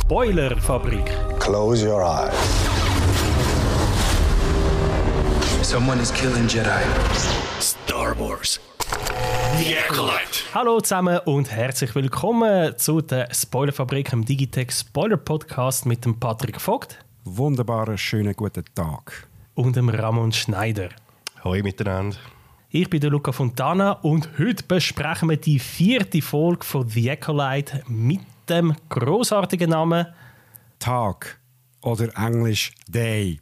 Spoilerfabrik. Close your eyes. Someone is killing Jedi. Star Wars. The Acolyte. Hallo zusammen und herzlich willkommen zu der Spoilerfabrik, im Digitech Spoiler Podcast mit dem Patrick Vogt. Wunderbaren, schönen guten Tag. Und dem Ramon Schneider. Hoi miteinander. Ich bin der Luca Fontana und heute besprechen wir die 4. Folge von The Acolyte mit dem grossartigen Namen Tag oder Englisch Day.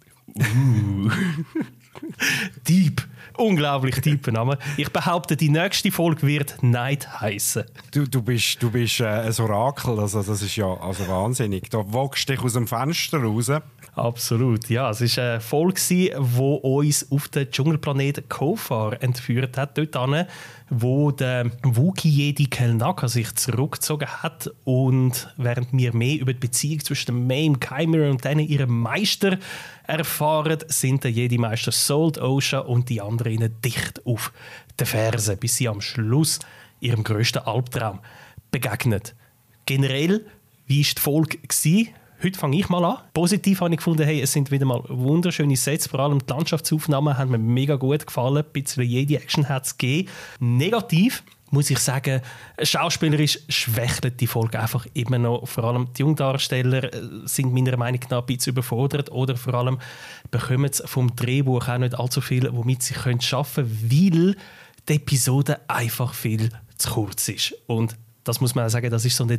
Deep. Unglaublich tiefer Name. Ich behaupte, die nächste Folge wird Night heißen. Du bist ein Orakel, also das ist ja also wahnsinnig. Da wagst du dich aus dem Fenster raus. Absolut, ja. Es war eine Folge, die uns auf den Dschungelplanet Kofar entführt hat, dort hin, wo der Wookiee-Jedi Kelnaka sich zurückgezogen hat. Und während wir mehr über die Beziehung zwischen dem Main Chimera und denen ihrem Meister erfahren, sind der Jedi-Meister Sold, Osha und die anderen ihnen dicht auf den Fersen, bis sie am Schluss ihrem grössten Albtraum begegnet. Generell, wie war die Folge? Heute fange ich mal an. Positiv habe ich gefunden, hey, es sind wieder mal wunderschöne Sets, vor allem die Landschaftsaufnahmen haben mir mega gut gefallen. Ein bisschen Jedi-Action hat es gegeben. Negativ muss ich sagen, schauspielerisch schwächelt die Folge einfach immer noch. Vor allem die Jungdarsteller sind meiner Meinung nach ein bisschen überfordert oder vor allem bekommen sie vom Drehbuch auch nicht allzu viel, womit sie arbeiten können, weil die Episode einfach viel zu kurz ist. Und das muss man auch sagen, das ist so eine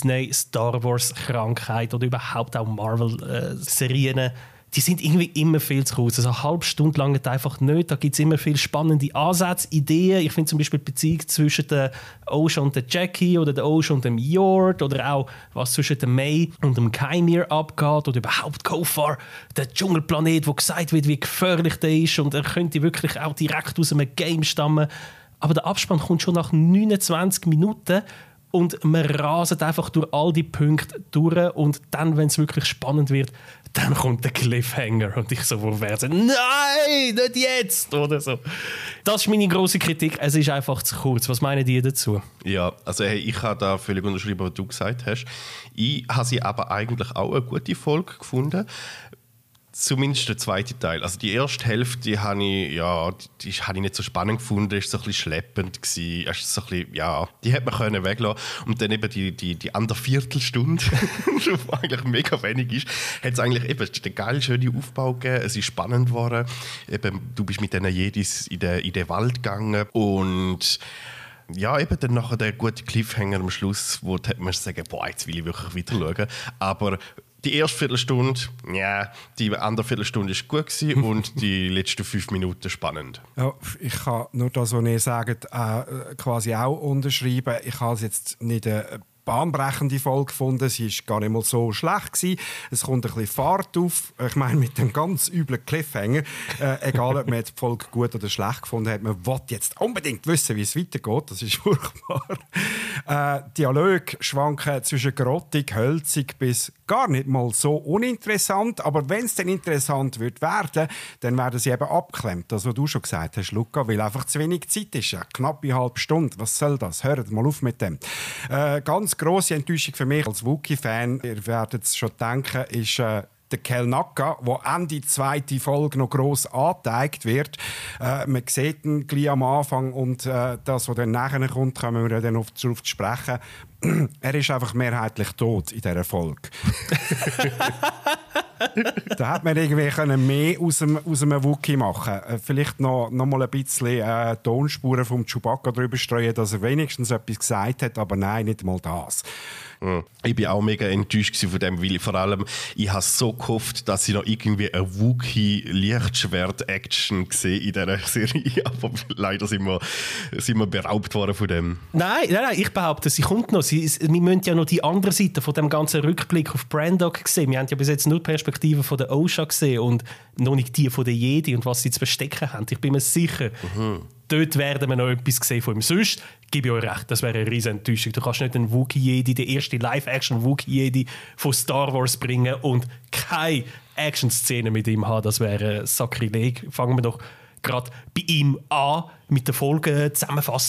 Disney-Star-Wars-Krankheit oder überhaupt auch Marvel-Serien. Die sind irgendwie immer viel zu kurz. Also eine halbe Stunde lang einfach nicht. Da gibt es immer viele spannende Ansätze, Ideen. Ich finde zum Beispiel die Beziehung zwischen der Osha und der Jackie oder der Osha und dem Yord oder auch was zwischen dem May und dem Chimera abgeht oder überhaupt Kofar, der Dschungelplanet, wo gesagt wird, wie gefährlich der ist und er könnte wirklich auch direkt aus einem Game stammen. Aber der Abspann kommt schon nach 29 Minuten und man raset einfach durch all die Punkte durch und dann, wenn es wirklich spannend wird, dann kommt der Cliffhanger und ich so vor Fernsehen, nein, nicht jetzt oder so. Das ist meine grosse Kritik, es ist einfach zu kurz. Was meinen die dazu? Ja, also hey, ich habe da völlig unterschrieben, was du gesagt hast. Ich habe sie aber eigentlich auch eine gute Folge gefunden. Zumindest der zweite Teil. Also die erste Hälfte, die habe ich nicht so spannend gefunden, ist so ein bisschen schleppend gewesen. Ist so ein bisschen, ja, die hätte man können weglassen. Und dann eben die andere Viertelstunde, die eigentlich mega wenig ist, hat es eigentlich eben einen geilen, schönen Aufbau gegeben. Es ist spannend geworden. Eben, du bist mit diesen Jedis in den Wald gegangen und ja, eben dann nachher der gute Cliffhanger am Schluss, wo man sagen, boah, jetzt will ich wirklich weiter schauen. Aber die erste Viertelstunde, ja, die andere Viertelstunde war gut gewesen und die letzten 5 Minuten spannend. Ja, ich kann nur das, was ihr sagt, quasi auch unterschreiben. Ich habe es jetzt nicht bahnbrechende Folge gefunden. Sie war gar nicht mal so schlecht gewesen. Es kommt ein bisschen Fahrt auf. Ich meine, mit dem ganz üblen Cliffhanger, egal ob man die Folge gut oder schlecht gefunden hat, man will jetzt unbedingt wissen, wie es weitergeht. Das ist furchtbar. Dialog schwanken zwischen grottig, hölzig bis gar nicht mal so uninteressant. Aber wenn es dann interessant wird werden, dann werden sie eben abgeklemmt. Das, was du schon gesagt hast, Luca, weil einfach zu wenig Zeit ist. Eine knappe halbe Stunde. Was soll das? Hört mal auf mit dem. Ganz grosse Enttäuschung für mich als Wookiee-Fan, ihr werdet es schon denken, ist der Kelnaka, der Ende zweite Folge noch gross angezeigt wird. Man sieht ihn gleich am Anfang und das, was dann nachher kommt, kommen wir dann darauf zu sprechen. Er ist einfach mehrheitlich tot in dieser Folge. Da hätte man irgendwie mehr aus einem Wookiee machen können. Vielleicht noch mal ein bisschen Tonspuren vom Chewbacca drüber streuen, dass er wenigstens etwas gesagt hat, aber nein, nicht mal das. Ich war auch mega enttäuscht von dem, weil vor allem ich habe so gehofft, dass ich noch irgendwie eine Wookiee-Lichtschwert-Action sehe in dieser Serie, aber leider sind wir beraubt worden von dem. Nein, ich behaupte, sie kommt noch. Wir müssen ja noch die andere Seite von dem ganzen Rückblick auf Brandok sehen. Wir haben ja bis jetzt nur die Perspektive von der Osha gesehen und noch nicht die von der Jedi und was sie zu verstecken haben. Ich bin mir sicher, dort werden wir noch etwas sehen von ihm. Sonst gebe ich euch recht, das wäre eine riesen Enttäuschung. Du kannst nicht einen Wookiee-Jedi, den ersten Live-Action-Wookiee-Jedi von Star Wars bringen und keine Action-Szene mit ihm haben. Das wäre Sakrileg. Fangen wir doch gerade bei ihm an mit der Folgenzusammenfassung.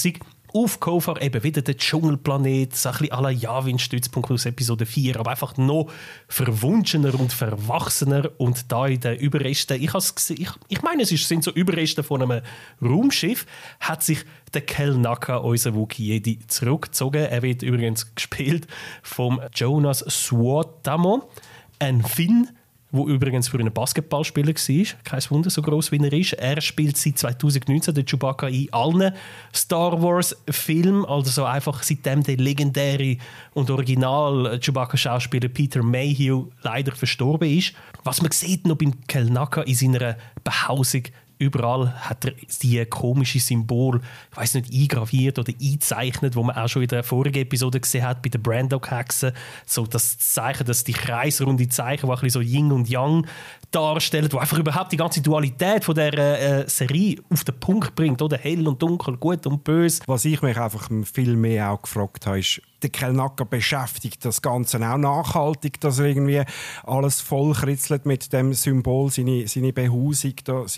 auf Kofar eben wieder der Dschungelplanet, so ein bisschen à la Yavin-Stützpunkt aus Episode 4, aber einfach noch verwunschener und verwachsener. Und da in den Überresten, ich meine, es sind so Überreste von einem Raumschiff, hat sich der Kel Naka, unser Wookiee, zurückgezogen. Er wird übrigens gespielt vom Jonas Suotamo, ein Finn, der übrigens für einen Basketballspieler war. Kein Wunder, so gross wie er ist. Er spielt seit 2019 den Chewbacca in allen Star Wars-Filmen. Also einfach seitdem der legendäre und original Chewbacca-Schauspieler Peter Mayhew leider verstorben ist. Was man sieht noch beim Kel Naka in seiner Behausung, überall hat er die komische Symbol, ich weiss nicht, eingraviert oder eingezeichnet, wo man auch schon in der vorigen Episode gesehen hat, bei den Brando-Hexen. So das Zeichen, das die kreisrunde Zeichen, die ein bisschen so Yin und Yang darstellen, wo einfach überhaupt die ganze Dualität von der Serie auf den Punkt bringt, oder? Hell und dunkel, gut und böse. Was ich mich einfach viel mehr auch gefragt habe, ist, der Kel Naka beschäftigt das Ganze auch nachhaltig, dass er irgendwie alles vollkritzelt mit dem Symbol, seine Behausung,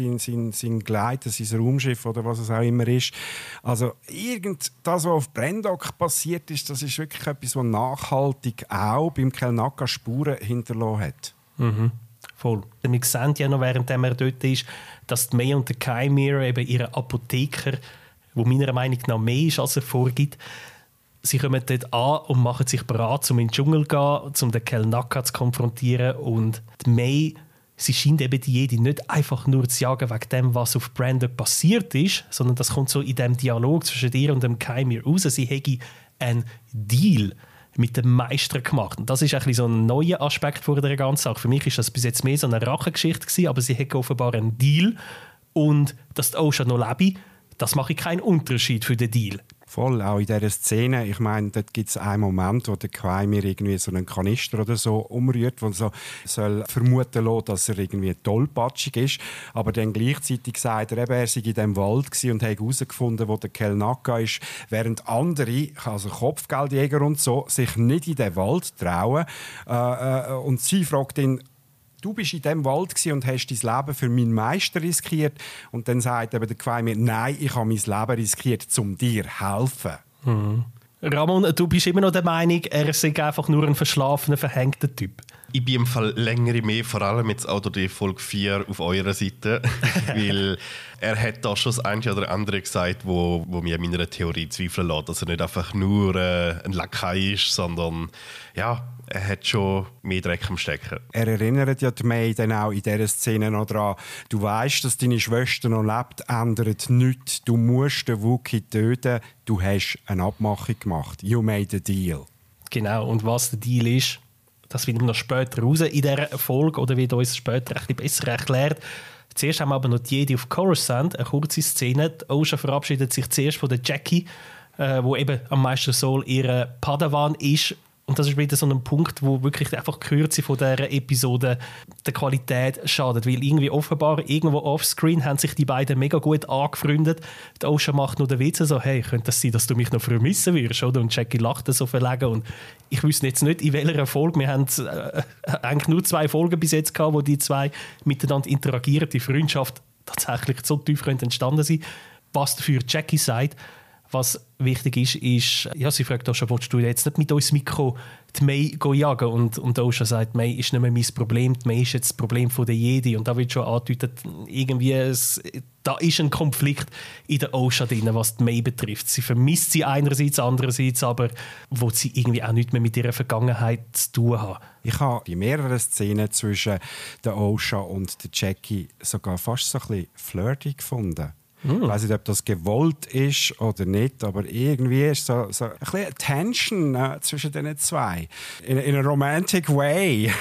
sein Gleiter, sein Raumschiff oder was es auch immer ist. Also das, was auf Brandok passiert ist, das ist wirklich etwas, was nachhaltig auch beim Kel Naka Spuren hinterlassen hat. Mhm. Voll. Wir sehen ja noch, während er dort ist, dass die May und der Kymir, eben ihre Apotheker, wo meiner Meinung nach mehr ist, als er vorgibt, sie kommen dort an und machen sich bereit, um in den Dschungel zu gehen, um den Kel Naka zu konfrontieren. Und die May, sie scheint eben die Jedi nicht einfach nur zu jagen wegen dem, was auf Brandon passiert ist, sondern das kommt so in dem Dialog zwischen ihr und dem Kymir raus. Sie hätte einen Deal mit dem Meister gemacht. Und das ist ein bisschen so ein neuer Aspekt vor der ganzen Sache. Für mich ist das bis jetzt mehr so eine Rachegeschichte gewesen, aber sie hätte offenbar einen Deal. Und dass die Osha noch lebe, das mache ich keinen Unterschied für den Deal. Voll, auch in dieser Szene. Ich meine, dort gibt es einen Moment, wo der Kymir irgendwie so einen Kanister oder so umrührt, wo so soll vermuten lassen, dass er irgendwie tollpatschig ist. Aber dann gleichzeitig sagt er, er sei in diesem Wald gewesen und habe herausgefunden, wo der Kel Naka ist, während andere, also Kopfgeldjäger und so, sich nicht in den Wald trauen. Und sie fragt ihn, du bist in diesem Wald und hast dein Leben für meinen Meister riskiert. Und dann sagt eben der Kymir, nein, ich habe mein Leben riskiert, um dir zu helfen. Mhm. Ramon, du bist immer noch der Meinung, er sei einfach nur ein verschlafener, verhängter Typ. Ich bin im Fall länger mehr, vor allem jetzt auch durch die Folge 4 auf eurer Seite, weil er hat da schon das eine oder andere gesagt, wo mir meiner Theorie zweifeln lässt, dass er nicht einfach nur ein Lakai ist, sondern ja, er hat schon mehr Dreck am Stecken. Er erinnert ja die May dann auch in dieser Szene noch daran, du weißt, dass deine Schwester noch lebt, ändert nichts. Du musst den Wookiee töten. Du hast eine Abmachung gemacht. You made a deal. Genau, und was der Deal ist, das finden wir noch später raus in dieser Folge oder wird uns später ein bisschen besser erklärt. Zuerst haben wir aber noch die Jedi auf Coruscant, eine kurze Szene. Die Osha verabschiedet sich zuerst von der Jackie, wo eben am Meister Sol ihre Padawan ist. Und das ist wieder so ein Punkt, wo wirklich einfach die Kürze von dieser Episode der Qualität schadet. Weil irgendwie offenbar, irgendwo offscreen, haben sich die beiden mega gut angefreundet. Die Osha macht nur den Witz so, hey, könnte das sein, dass du mich noch vermissen würdest? Oder? Und Jackie lacht so verlegen. Und ich wüsste jetzt nicht, in welcher Folge. Wir haben eigentlich nur 2 Folgen bis jetzt gehabt, wo die zwei miteinander interagieren. Die Freundschaft tatsächlich so tief könnte entstanden sein. Was dafür Jackie sagt, was wichtig ist, ja, sie fragt Osha, willst du jetzt nicht mit uns Mikro die May jagen? Und Osha sagt, May ist nicht mehr mein Problem, die May ist jetzt das Problem der Jedi. Und da wird schon angedeutet, irgendwie da ist ein Konflikt in der Osha drin, was die May betrifft. Sie vermisst sie einerseits, andererseits aber will sie irgendwie auch nichts mehr mit ihrer Vergangenheit zu tun haben. Ich habe die mehreren Szenen zwischen der Osha und der Jackie sogar fast so ein bisschen flirty gefunden. Ich weiß nicht, ob das gewollt ist oder nicht, aber irgendwie ist so ein bisschen Tension zwischen den zwei. In a romantic way.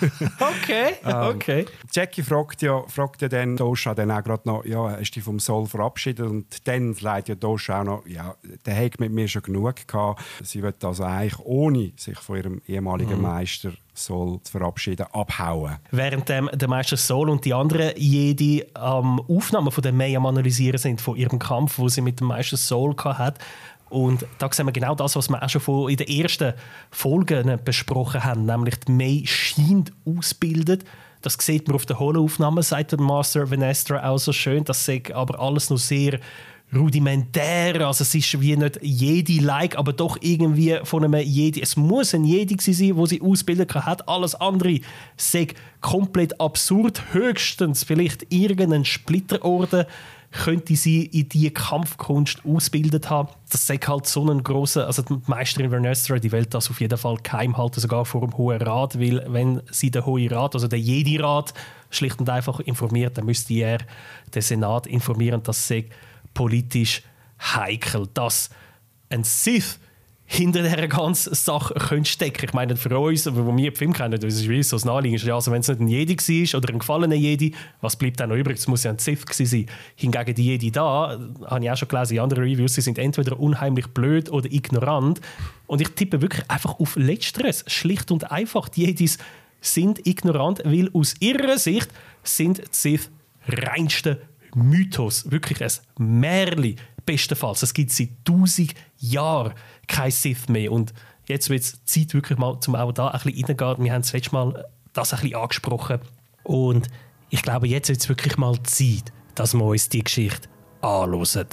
Okay. Jackie fragt ja dann Osha dann auch gerade noch, ja, hast du dich vom Sol verabschiedet? Und dann leitet ja Osha auch noch, ja, der hat mit mir schon genug gehabt. Sie wird also eigentlich ohne sich von ihrem ehemaligen Meister Sol zu verabschieden, abhauen. Während der Meister Sol und die anderen Jedi Aufnahmen von der May am analysieren sind, von ihrem Kampf, wo sie mit dem Meister Sol hat. Und da sehen wir genau das, was wir auch schon in den ersten Folgen besprochen haben, nämlich die May scheint ausbildet. Das sieht man auf den Holo-Aufnahmen, sagt der Master Venestra auch so schön. Das sagt aber alles noch sehr rudimentär, also es ist wie nicht Jedi-like, aber doch irgendwie von einem Jedi. Es muss ein Jedi sein, wo sie ausbilden kann. Alles andere sei komplett absurd. Höchstens vielleicht irgendeinen Splitterorden könnte sie in diese Kampfkunst ausgebildet haben. Das sei halt so ein grosser, also die Meisterin Vernestra, die will das auf jeden Fall geheim halten, sogar vor dem Hohen Rat, weil wenn sie den Hohen Rat, also den Jedi-Rat, schlicht und einfach informiert, dann müsste er den Senat informieren, dass sei politisch heikel, dass ein Sith hinter dieser ganzen Sache stecken könnte. Ich meine, für uns, wo wir den Film kennen, das ist wie so das Naheliegende. Ja, also wenn es nicht ein Jedi war oder ein gefallener Jedi, was bleibt dann noch übrig? Es muss ja ein Sith sein. Hingegen die Jedi da, habe ich auch schon gelesen in anderen Reviews, sie sind entweder unheimlich blöd oder ignorant. Und ich tippe wirklich einfach auf Letzteres. Schlicht und einfach, die Jedis sind ignorant, weil aus ihrer Sicht sind die Sith reinste Mythos. Wirklich ein Märchen. Bestenfalls. Es gibt seit 1000 Jahren kein Sith mehr. Und jetzt wird es Zeit, wirklich mal zum auch da ein bisschen reingehen. Wir haben das letzte Mal das ein bisschen angesprochen. Und ich glaube, jetzt ist es wirklich mal Zeit, dass wir uns die Geschichte anhören.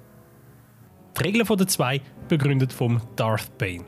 Die Regeln der zwei begründet vom Darth Bane.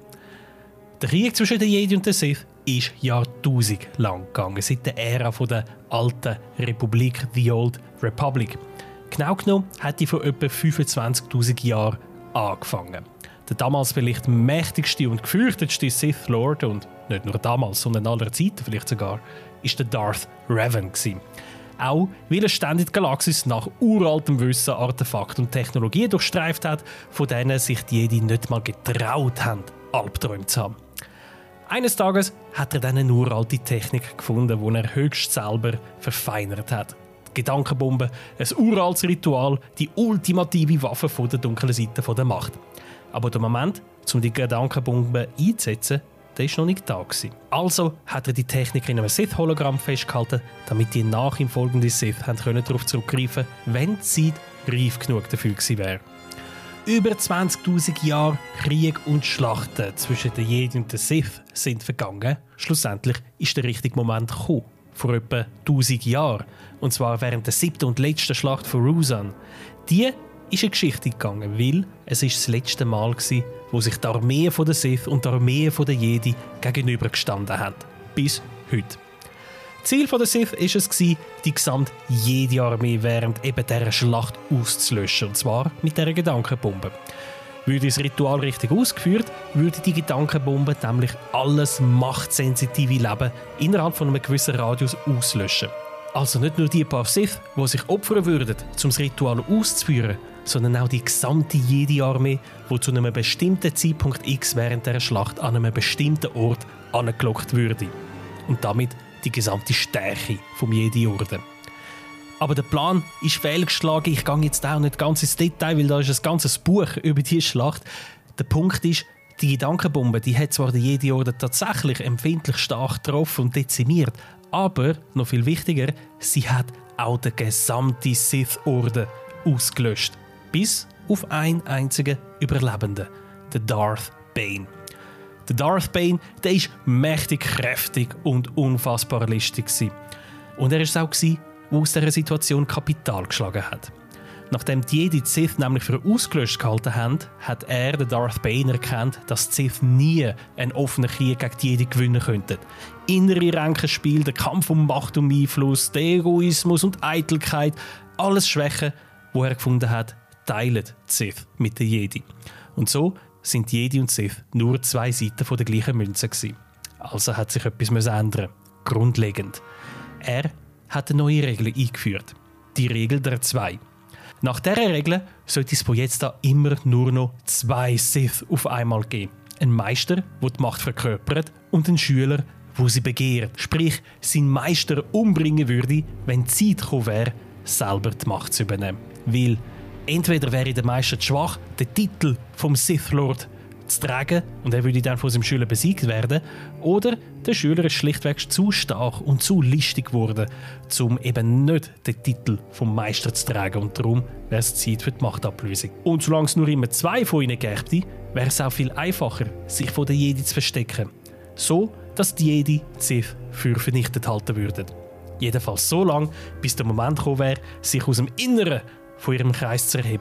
Der Krieg zwischen den Jedi und den Sith ist Jahrtausend lang gegangen, seit der Ära der alten Republik, The Old Republic. Genau genommen hat die vor etwa 25'000 Jahren angefangen. Der damals vielleicht mächtigste und gefürchtetste Sith Lord, und nicht nur damals, sondern aller Zeiten vielleicht sogar, ist der Darth Revan gewesen. Auch weil er ständig die Galaxis nach uraltem Wissen, Artefakten und Technologien durchstreift hat, von denen sich die Jedi nicht mal getraut haben, Albträume zu haben. Eines Tages hat er dann eine uralte Technik gefunden, die er höchst selber verfeinert hat. Die Gedankenbombe, ein uraltes Ritual, die ultimative Waffe von der dunklen Seite der Macht. Aber der Moment, um die Gedankenbombe einzusetzen, der war noch nicht da gewesen. Also hat er die Technik in einem Sith-Hologramm festgehalten, damit die nach ihm folgenden Sith darauf zurückgreifen können, wenn die Zeit reif genug dafür gewesen wäre. Über 20'000 Jahre Krieg und Schlachten zwischen den Jedi und den Sith sind vergangen. Schlussendlich ist der richtige Moment gekommen, vor etwa 1000 Jahren. Und zwar während der 7. und letzten Schlacht von Ruusan. Die ist eine Geschichte gegangen, weil es ist das letzte Mal war, wo sich die Armee der Sith und die Armee der Jedi gegenübergestanden haben. Bis heute. Ziel der Sith war es, die gesamte Jedi-Armee während eben dieser Schlacht auszulöschen. Und zwar mit dieser Gedankenbombe. Würde das Ritual richtig ausgeführt, würde die Gedankenbombe nämlich alles machtsensitive Leben innerhalb von einem gewissen Radius auslöschen. Also nicht nur die paar Sith, die sich opfern würden, um das Ritual auszuführen, sondern auch die gesamte Jedi-Armee, die zu einem bestimmten Zeitpunkt X während der Schlacht an einem bestimmten Ort angelockt würde. Und damit die gesamte Stärke vom Jedi-Orden. Aber der Plan ist fehlgeschlagen. Ich gehe jetzt auch nicht ganz ins Detail, weil da ist ein ganzes Buch über diese Schlacht. Der Punkt ist, die Gedankenbombe, die hat zwar den Jedi-Orden tatsächlich empfindlich stark getroffen und dezimiert, aber, noch viel wichtiger, sie hat auch den gesamten Sith-Orden ausgelöscht. Bis auf einen einzigen Überlebenden, den Darth Bane. Der Darth Bane, der ist mächtig kräftig und unfassbar listig gewesen. Und er war es auch, der aus dieser Situation Kapital geschlagen hat. Nachdem die Jedi die Sith nämlich für ausgelöscht gehalten haben, hat er, der Darth Bane, erkannt, dass die Sith nie einen offenen Krieg gegen die Jedi gewinnen könnten. Innere Ränkenspiel, der Kampf um Macht und Einfluss, der Egoismus und Eitelkeit, alles Schwächen, die er gefunden hat, teilen die Sith mit den Jedi. Und so sind Jedi und Sith nur zwei Seiten der gleichen Münze gewesen. Also hat sich etwas ändern. Grundlegend. Er hat eine neue Regel eingeführt. Die Regel der 2. Nach dieser Regel sollte es von jetzt an immer nur noch 2 Sith auf einmal geben. Ein Meister, der die Macht verkörpert, und ein Schüler, der sie begehrt. Sprich, sein Meister umbringen würde, wenn die Zeit gekommen wäre, selber die Macht zu übernehmen. Weil entweder wäre der Meister zu schwach, den Titel vom Sith Lord zu tragen, und er würde dann von seinem Schüler besiegt werden, oder der Schüler ist schlichtweg zu stark und zu listig geworden, um eben nicht den Titel vom Meister zu tragen, und darum wäre es Zeit für die Machtablösung. Und solange es nur immer 2 von ihnen gäbe, wäre es auch viel einfacher, sich von den Jedi zu verstecken. So, dass die Jedi die Sith für vernichtet halten würden. Jedenfalls so lange, bis der Moment gekommen wäre, sich aus dem Inneren von ihrem Kreis zu erheben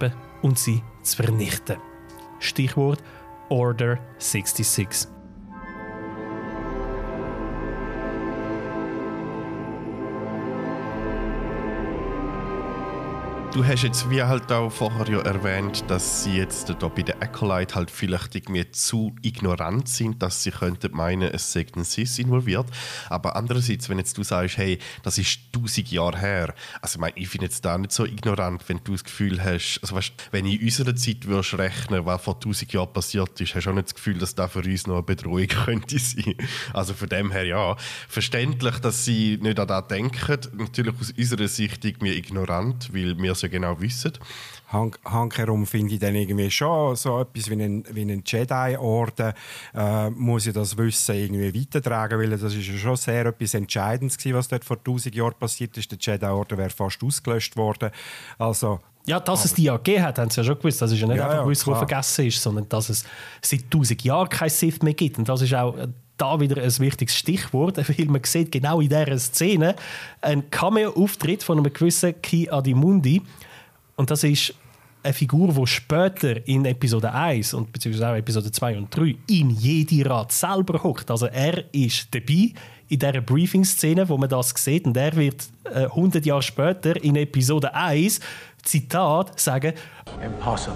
und sie zu vernichten. Stichwort Order 66. Du hast jetzt wie halt auch vorher ja erwähnt, dass sie jetzt da bei der Acolyte halt vielleicht irgendwie zu ignorant sind, dass sie könnten meinen, es sei ein Sith involviert. Aber andererseits, wenn jetzt du sagst, hey, das ist 1000 Jahre her, also ich finde jetzt da nicht so ignorant, wenn du das Gefühl hast, also weißt, wenn in unserer Zeit würdest rechnen, was vor 1000 Jahren passiert ist, hast du auch nicht das Gefühl, dass das für uns noch eine Bedrohung könnte sein. Also von dem her ja, verständlich, dass sie nicht an das denken. Natürlich aus unserer Sicht irgendwie ignorant, weil wir ja genau wissen. Handherum finde ich dann irgendwie schon so etwas wie ein Jedi-Orden muss ich das Wissen irgendwie weitertragen, weil das ist ja schon sehr etwas Entscheidendes gewesen, was dort vor 1000 Jahren passiert ist. Der Jedi-Orden wäre fast ausgelöscht worden. Also, ja, dass es die ja gegeben hat, haben sie ja schon gewusst. Das ist ja nicht einfach gewusst, was vergessen ist, sondern dass es seit 1000 Jahren kein Sith mehr gibt. Und das ist auch da wieder ein wichtiges Stichwort, weil man sieht genau in dieser Szene einen Cameo-Auftritt von einem gewissen Ki-Adi-Mundi. Und das ist eine Figur, die später in Episode 1 und beziehungsweise auch Episode 2 und 3 in Jedi-Rat selber hockt. Also er ist dabei in dieser Briefing-Szene, wo man das sieht. Und er wird 100 Jahre später in Episode 1, Zitat, sagen: Impossible.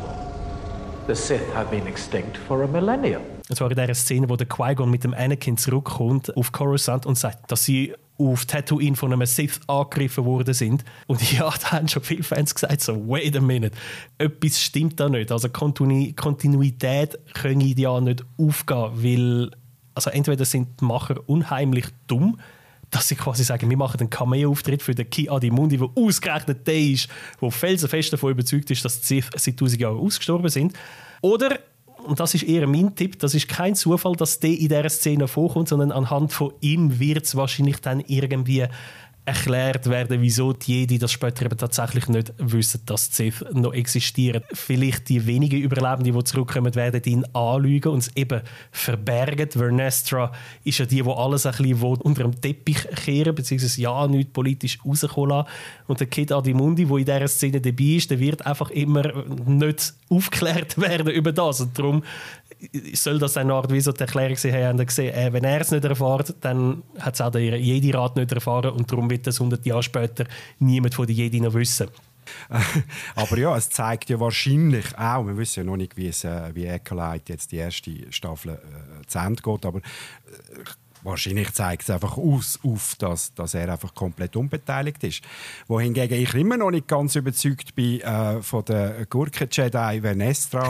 The Sith have been extinct for a millennium. Das war in der Szene, wo der Qui-Gon mit dem Anakin zurückkommt auf Coruscant und sagt, dass sie auf Tatooine von einem Sith angegriffen worden sind. Und ja, da haben schon viele Fans gesagt, so, wait a minute, etwas stimmt da nicht. Also Kontinuität können ja nicht aufgehen, weil also entweder sind die Macher unheimlich dumm, dass sie quasi sagen, wir machen einen Cameo-Auftritt für den Ki-Adi-Mundi, der ausgerechnet der ist, der felsenfest davon überzeugt ist, dass die Sith seit 1000 Jahren ausgestorben sind. Oder, und das ist eher mein Tipp, das ist kein Zufall, dass der in dieser Szene vorkommt, sondern anhand von ihm wird es wahrscheinlich dann irgendwie erklärt werden, wieso die Jedi das später eben tatsächlich nicht wissen, dass die Sith noch existieren. Vielleicht die wenigen Überlebenden, die zurückkommen, werden ihn anlügen und es eben verbergen. Vernestra ist ja die alles ein bisschen unter dem Teppich kehren, beziehungsweise ja, nichts politisch rauskommen lassen. Und der Ki-Adi-Mundi, der in dieser Szene dabei ist, der wird einfach immer nicht aufgeklärt werden über das. Und darum soll das eine Art wie so die Erklärung sein, haben gesehen, wenn er es nicht erfährt, dann hat es auch der Jedi-Rat nicht erfahren und darum wird das 100 Jahre später niemand von den Jedi noch wissen. Aber ja, es zeigt ja wahrscheinlich auch, wir wissen ja noch nicht, wie Acolyte jetzt die erste Staffel zu Ende geht, aber wahrscheinlich zeigt es einfach auf, dass er einfach komplett unbeteiligt ist. Wohingegen ich immer noch nicht ganz überzeugt bin von der Gurken-Jedi Vernestra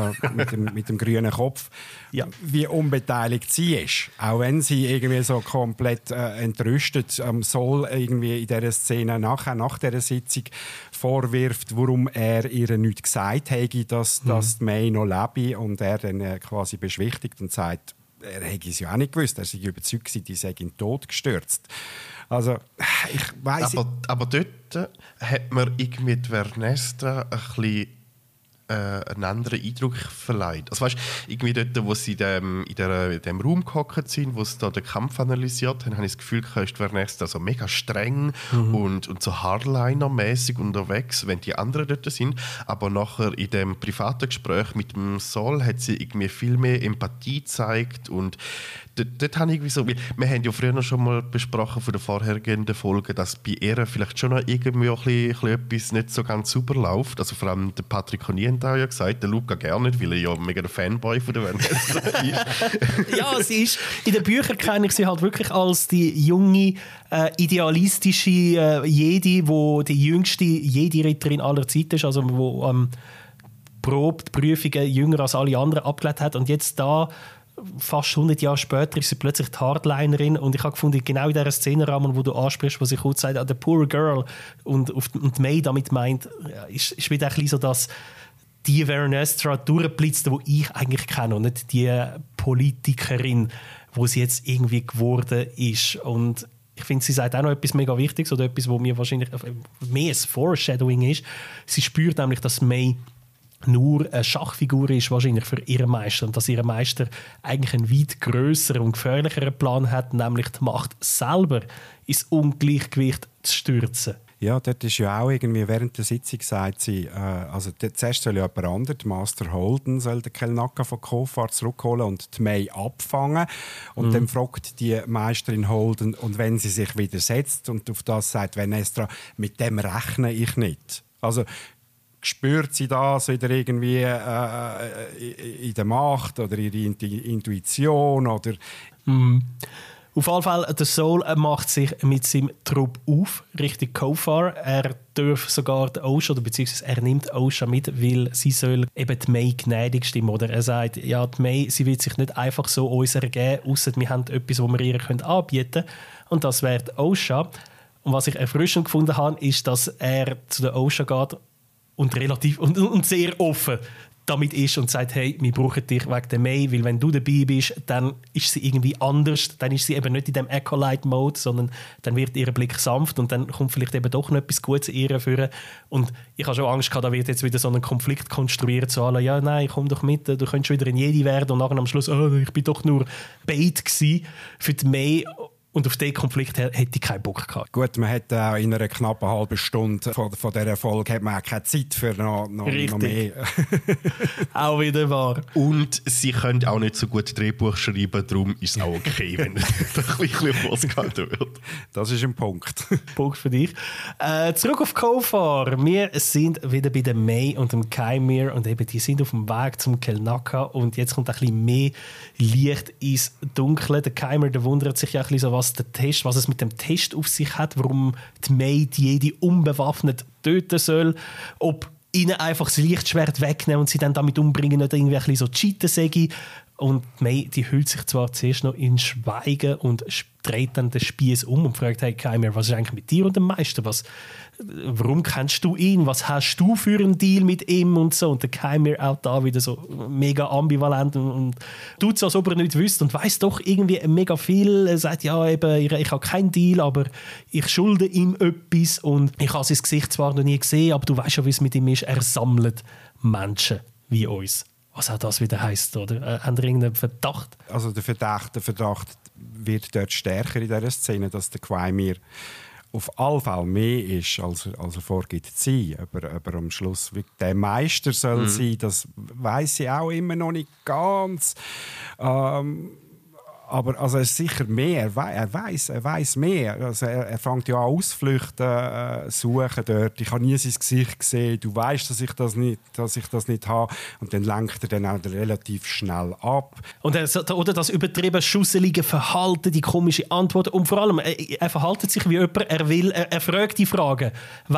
mit dem grünen Kopf, ja, wie unbeteiligt sie ist. Auch wenn sie irgendwie so komplett entrüstet Sol irgendwie in dieser Szene nach dieser Sitzung vorwirft, warum er ihr nichts gesagt hätte, dass die May noch lebe, und er dann quasi beschwichtigt und sagt, er hätte es ja auch nicht gewusst. Er sei überzeugt, sie sei in den Tod gestürzt. Also, ich weiss. Aber dort hat man irgendwie die Vernestra ein bisschen einen anderen Eindruck verleiht. Also weißt, irgendwie dort, wo sie in dem Raum gehockt sind, wo sie da den Kampf analysiert haben, habe ich das Gefühl, ist Vernestra so mega streng und so Hardliner-mäßig unterwegs, wenn die anderen dort sind. Aber nachher in dem privaten Gespräch mit dem Sol hat sie irgendwie viel mehr Empathie gezeigt, und dort habe ich irgendwie so, wir haben ja früher schon mal besprochen von der vorhergehenden Folge, dass bei ihr vielleicht schon noch irgendwie ein bisschen etwas nicht so ganz super läuft. Also vor allem der Patrick O'Neill hat ja gesagt, der Luca gerne nicht, weil er ja mega der Fanboy von der Vernestra ist. Ja, sie ist, in den Büchern kenne ich sie halt wirklich als die junge, idealistische Jedi, wo die jüngste Jedi-Ritterin aller Zeiten ist, also wo Probe, Prüfungen jünger als alle anderen abgelegt hat, und jetzt da fast 100 Jahre später ist sie plötzlich die Hardlinerin, und ich habe gefunden, genau in dieser Szenenrahmen, wo du ansprichst, wo sie kurz sagt, the poor girl, und May damit meint, ist wieder ein bisschen so, dass die Vernestra durchblitzt, die ich eigentlich kenne, und nicht die Politikerin, wo sie jetzt irgendwie geworden ist. Und ich finde, sie sagt auch noch etwas mega Wichtiges, oder etwas, wo mir wahrscheinlich mehr ein Foreshadowing ist. Sie spürt nämlich, dass May nur eine Schachfigur ist wahrscheinlich für ihren Meister, und dass ihr Meister eigentlich einen weit grösseren und gefährlicheren Plan hat, nämlich die Macht selber ins Ungleichgewicht zu stürzen. Ja, dort ist ja auch irgendwie während der Sitzung sagt sie, also zuerst soll ja jemand anderes, Master Holden, soll den Kelnaka von Kofar zurückholen und die May abfangen. Und dann fragt die Meisterin Holden, und wenn sie sich widersetzt, und auf das sagt Venestra, mit dem rechne ich nicht. Also spürt sie das wieder irgendwie in der Macht oder ihre Intuition? Oder Auf jeden Fall, der Soul macht sich mit seinem Trupp auf, Richtung Kofar. Er darf sogar den Osha, oder beziehungsweise er nimmt Osha mit, weil sie soll eben die May gnädig stimmen. Oder er sagt, ja, die May, sie wird sich nicht einfach so uns ergeben, ausser wir haben etwas, was wir ihr anbieten können. Und das wäre die Osha. Und was ich erfrischend gefunden habe, ist, dass er zu der Osha geht und relativ und sehr offen damit ist und sagt, hey, wir brauchen dich wegen der May, weil wenn du dabei bist, dann ist sie irgendwie anders, dann ist sie eben nicht in dem Acolyte-Mode, sondern dann wird ihr Blick sanft und dann kommt vielleicht eben doch noch etwas Gutes in ihr führen. Und ich habe schon Angst gehabt, da wird jetzt wieder so ein Konflikt konstruiert, so alle, ja, nein, komm doch mit, du könntest wieder ein Jedi werden und nachher am Schluss, ich bin doch nur Bait gewesen für die May. Und auf diesen Konflikt hätte ich keinen Bock gehabt. Gut, man hat auch in einer knappen halben Stunde von dieser Folge hat man auch keine Zeit für noch mehr. Auch wieder wahr. Und sie können auch nicht so gut Drehbuch schreiben, darum ist es auch okay, wenn da ein bisschen ausgehalten wird. Das ist ein Punkt. Punkt für dich. Zurück auf Kofar. Wir sind wieder bei der May und dem Kaimir und eben die sind auf dem Weg zum Kelnaka und jetzt kommt ein bisschen mehr Licht ins Dunkle. Der Kaimir, der wundert sich ja ein bisschen so, was es mit dem Test auf sich hat, warum die May die Jedi unbewaffnet töten soll, ob ihnen einfach das Lichtschwert wegnehmen und sie dann damit umbringen oder irgendwie ein bisschen so cheaten sei. Und die May, die hüllt sich zwar zuerst noch in Schweigen und dreht dann den Spieß um und fragt, hey Kaimir, was ist eigentlich mit dir und dem Meister? Warum kennst du ihn? Was hast du für einen Deal mit ihm? Und so. Und der Kaimir auch da wieder so mega ambivalent und tut so, als ob er nicht wüsste und weiss doch irgendwie mega viel. Er sagt, ja, eben, ich habe keinen Deal, aber ich schulde ihm etwas und ich habe sein Gesicht zwar noch nie gesehen, aber du weißt ja, wie es mit ihm ist. Er sammelt Menschen wie uns. Was auch das wieder heisst, oder? Haben ihr irgendeinen Verdacht? Also der Verdacht wird dort stärker in dieser Szene, dass der Kaimir auf alle Fälle mehr ist, als er vorgibt zu sein. Aber am Schluss der Meister soll sein, das weiss ich auch immer noch nicht ganz. Aber also er ist sicher mehr. Er weiss mehr. Also er fängt ja an Ausflüchte suchen dort. Ich habe nie sein Gesicht gesehen. Du weißt, dass ich das nicht habe. Und dann lenkt er dann auch relativ schnell ab. Und oder das übertrieben schusselige Verhalten, die komische Antwort. Und vor allem, er verhält sich wie jemand, er fragt die Fragen,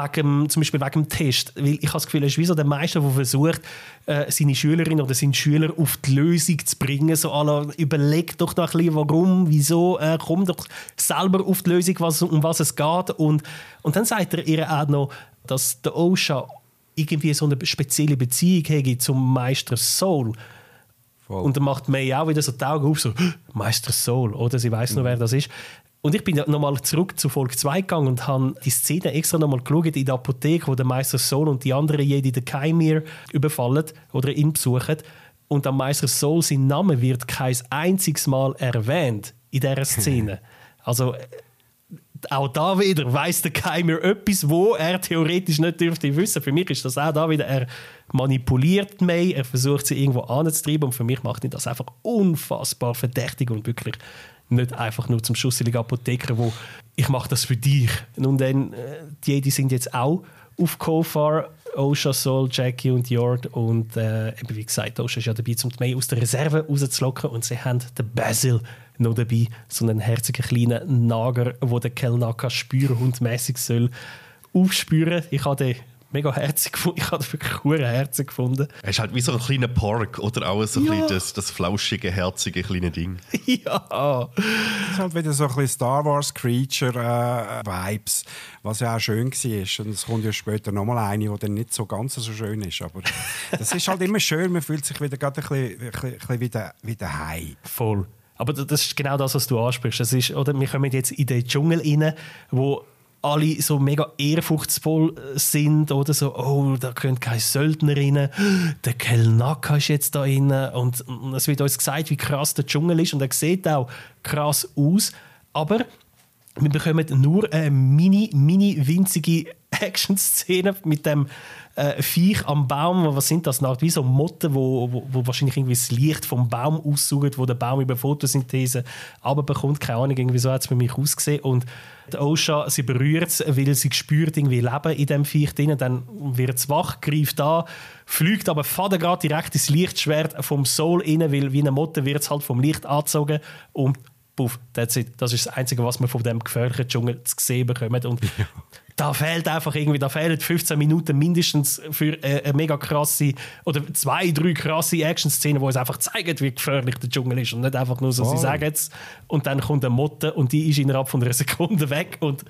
zum Beispiel wegen dem Test. Weil ich habe das Gefühl, er ist wie so der Meister, der versucht, seine Schülerin oder seinen Schüler auf die Lösung zu bringen. So, überleg doch noch ein bisschen, warum, wieso, komm doch selber auf die Lösung, um was es geht. Und dann sagt er ihr auch noch, dass der Osha irgendwie so eine spezielle Beziehung hat zum Meister Soul. Voll. Und dann macht May auch wieder so die Augen auf, so Meister Soul, oder? Sie weiss noch, wer das ist. Und ich bin nochmal zurück zu Folge 2 gegangen und habe die Szene extra nochmal geschaut in der Apotheke, wo der Meister Soul und die anderen Jedi den Kaimir überfallen oder ihn besuchen. Und am Meister Soul, sein Name wird kein einziges Mal erwähnt in dieser Szene. Also auch da wieder weiss der Kaimir etwas, wo er theoretisch nicht dürfte wissen. Für mich ist das auch da wieder, er manipuliert May, er versucht sie irgendwo anzutreiben und für mich macht ihn das einfach unfassbar verdächtig und wirklich nicht einfach nur zum schusseligen Apotheker, wo ich mache das für dich. Und dann, die Jedi sind jetzt auch auf Kofar, Osha, Soul, Jackie und Yord und eben wie gesagt, Osha ist ja dabei, um die May aus der Reserve rauszulocken und sie haben den Basil noch dabei, so einen herzigen kleinen Nager, der den Kelnaka spürhundmässig soll aufspüren. Ich habe den mega herzig gefunden. Ich habe wirklich sehr herzig gefunden. Er ist halt wie so ein kleiner Pork oder auch so ein bisschen das flauschige, herzige kleine Ding. Ja. Das ist halt wieder so ein bisschen Star Wars Creature-Vibes, was ja auch schön war. Und es kommt ja später nochmal eine, die dann nicht so ganz so schön ist. Aber das ist halt immer schön, man fühlt sich wieder gerade ein bisschen wieder heim. Voll. Aber das ist genau das, was du ansprichst. Das ist, oder, wir kommen jetzt in den Dschungel rein, wo alle so mega ehrfurchtsvoll sind oder so, oh, da können keine Söldner rein, der Kelnaka ist jetzt da rein und es wird uns gesagt, wie krass der Dschungel ist und er sieht auch krass aus, aber Wir bekommen nur eine mini winzige Action-Szene mit dem Viech am Baum. Was sind das? Wie so Motten, wo wahrscheinlich irgendwie das Licht vom Baum aussaugen, wo der Baum über Photosynthese runterbekommt. Keine Ahnung, irgendwie so hat es bei mir ausgesehen. Und die Osha, sie berührt es, weil sie spürt irgendwie Leben in dem Viech drin. Dann wird es wach, greift an, fliegt aber gerade direkt ins Lichtschwert vom Soul rein, weil wie eine Motte wird es halt vom Licht angezogen und puff, that's it. Das ist das Einzige, was wir von dem gefährlichen Dschungel zu sehen bekommen. Und da fehlt einfach irgendwie, da fehlen 15 Minuten mindestens für eine mega krasse oder 2-3 krasse Action-Szenen, wo es einfach zeigen, wie gefährlich der Dschungel ist und nicht einfach nur so, sie sagen es und dann kommt eine Motte und die ist innerhalb von einer Sekunde weg und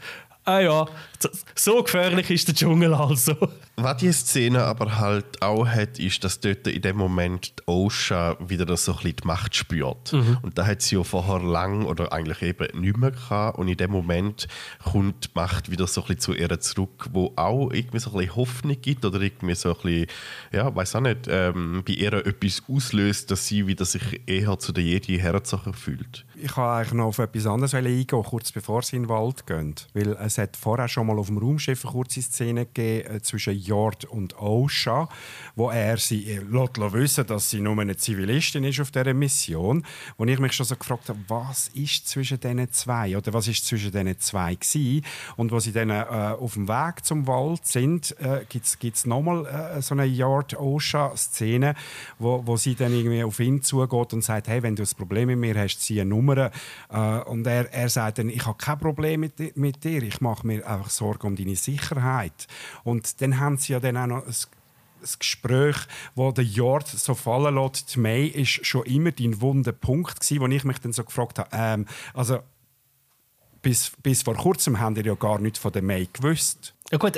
so gefährlich ist der Dschungel also. Was die Szene aber halt auch hat, ist, dass dort in dem Moment die Osha wieder so ein bisschen die Macht spürt. Und da hat sie ja vorher lang oder eigentlich eben nicht mehr gehabt. Und in dem Moment kommt die Macht wieder so ein bisschen zu ihr zurück, wo auch irgendwie so ein bisschen Hoffnung gibt oder irgendwie so ein bisschen, ja, weiß auch nicht, bei ihr etwas auslöst, dass sie wieder sich eher zu der Jedi hergezogen fühlt. Ich wollte eigentlich noch auf etwas anderes eingehen, kurz bevor sie in den Wald gehen. Weil es hat vorher schon mal auf dem Raumschiff eine kurze Szene gegeben zwischen Yord und Osha, wo er sie wissen, dass sie nur eine Zivilistin ist auf dieser Mission. Wo ich mich schon so gefragt habe, was ist zwischen diesen zwei? Oder was ist zwischen diesen zwei gewesen? Und als sie dann auf dem Weg zum Wald sind, gibt es nochmal so eine Yord-Osha-Szene, wo sie dann irgendwie auf ihn zugeht und sagt, hey, wenn du ein Problem mit mir hast, zieh eine Nummer. Und er sagt dann, ich habe kein Problem mit dir, ich mache mir einfach Sorgen um deine Sicherheit. Und dann haben sie ja dann auch noch ein Gespräch, wo der Yord so fallen lässt, die May ist schon immer dein wunder Punkt gewesen, wo ich mich dann so gefragt habe, also bis vor kurzem haben wir ja gar nichts von der May gewusst. Ja gut,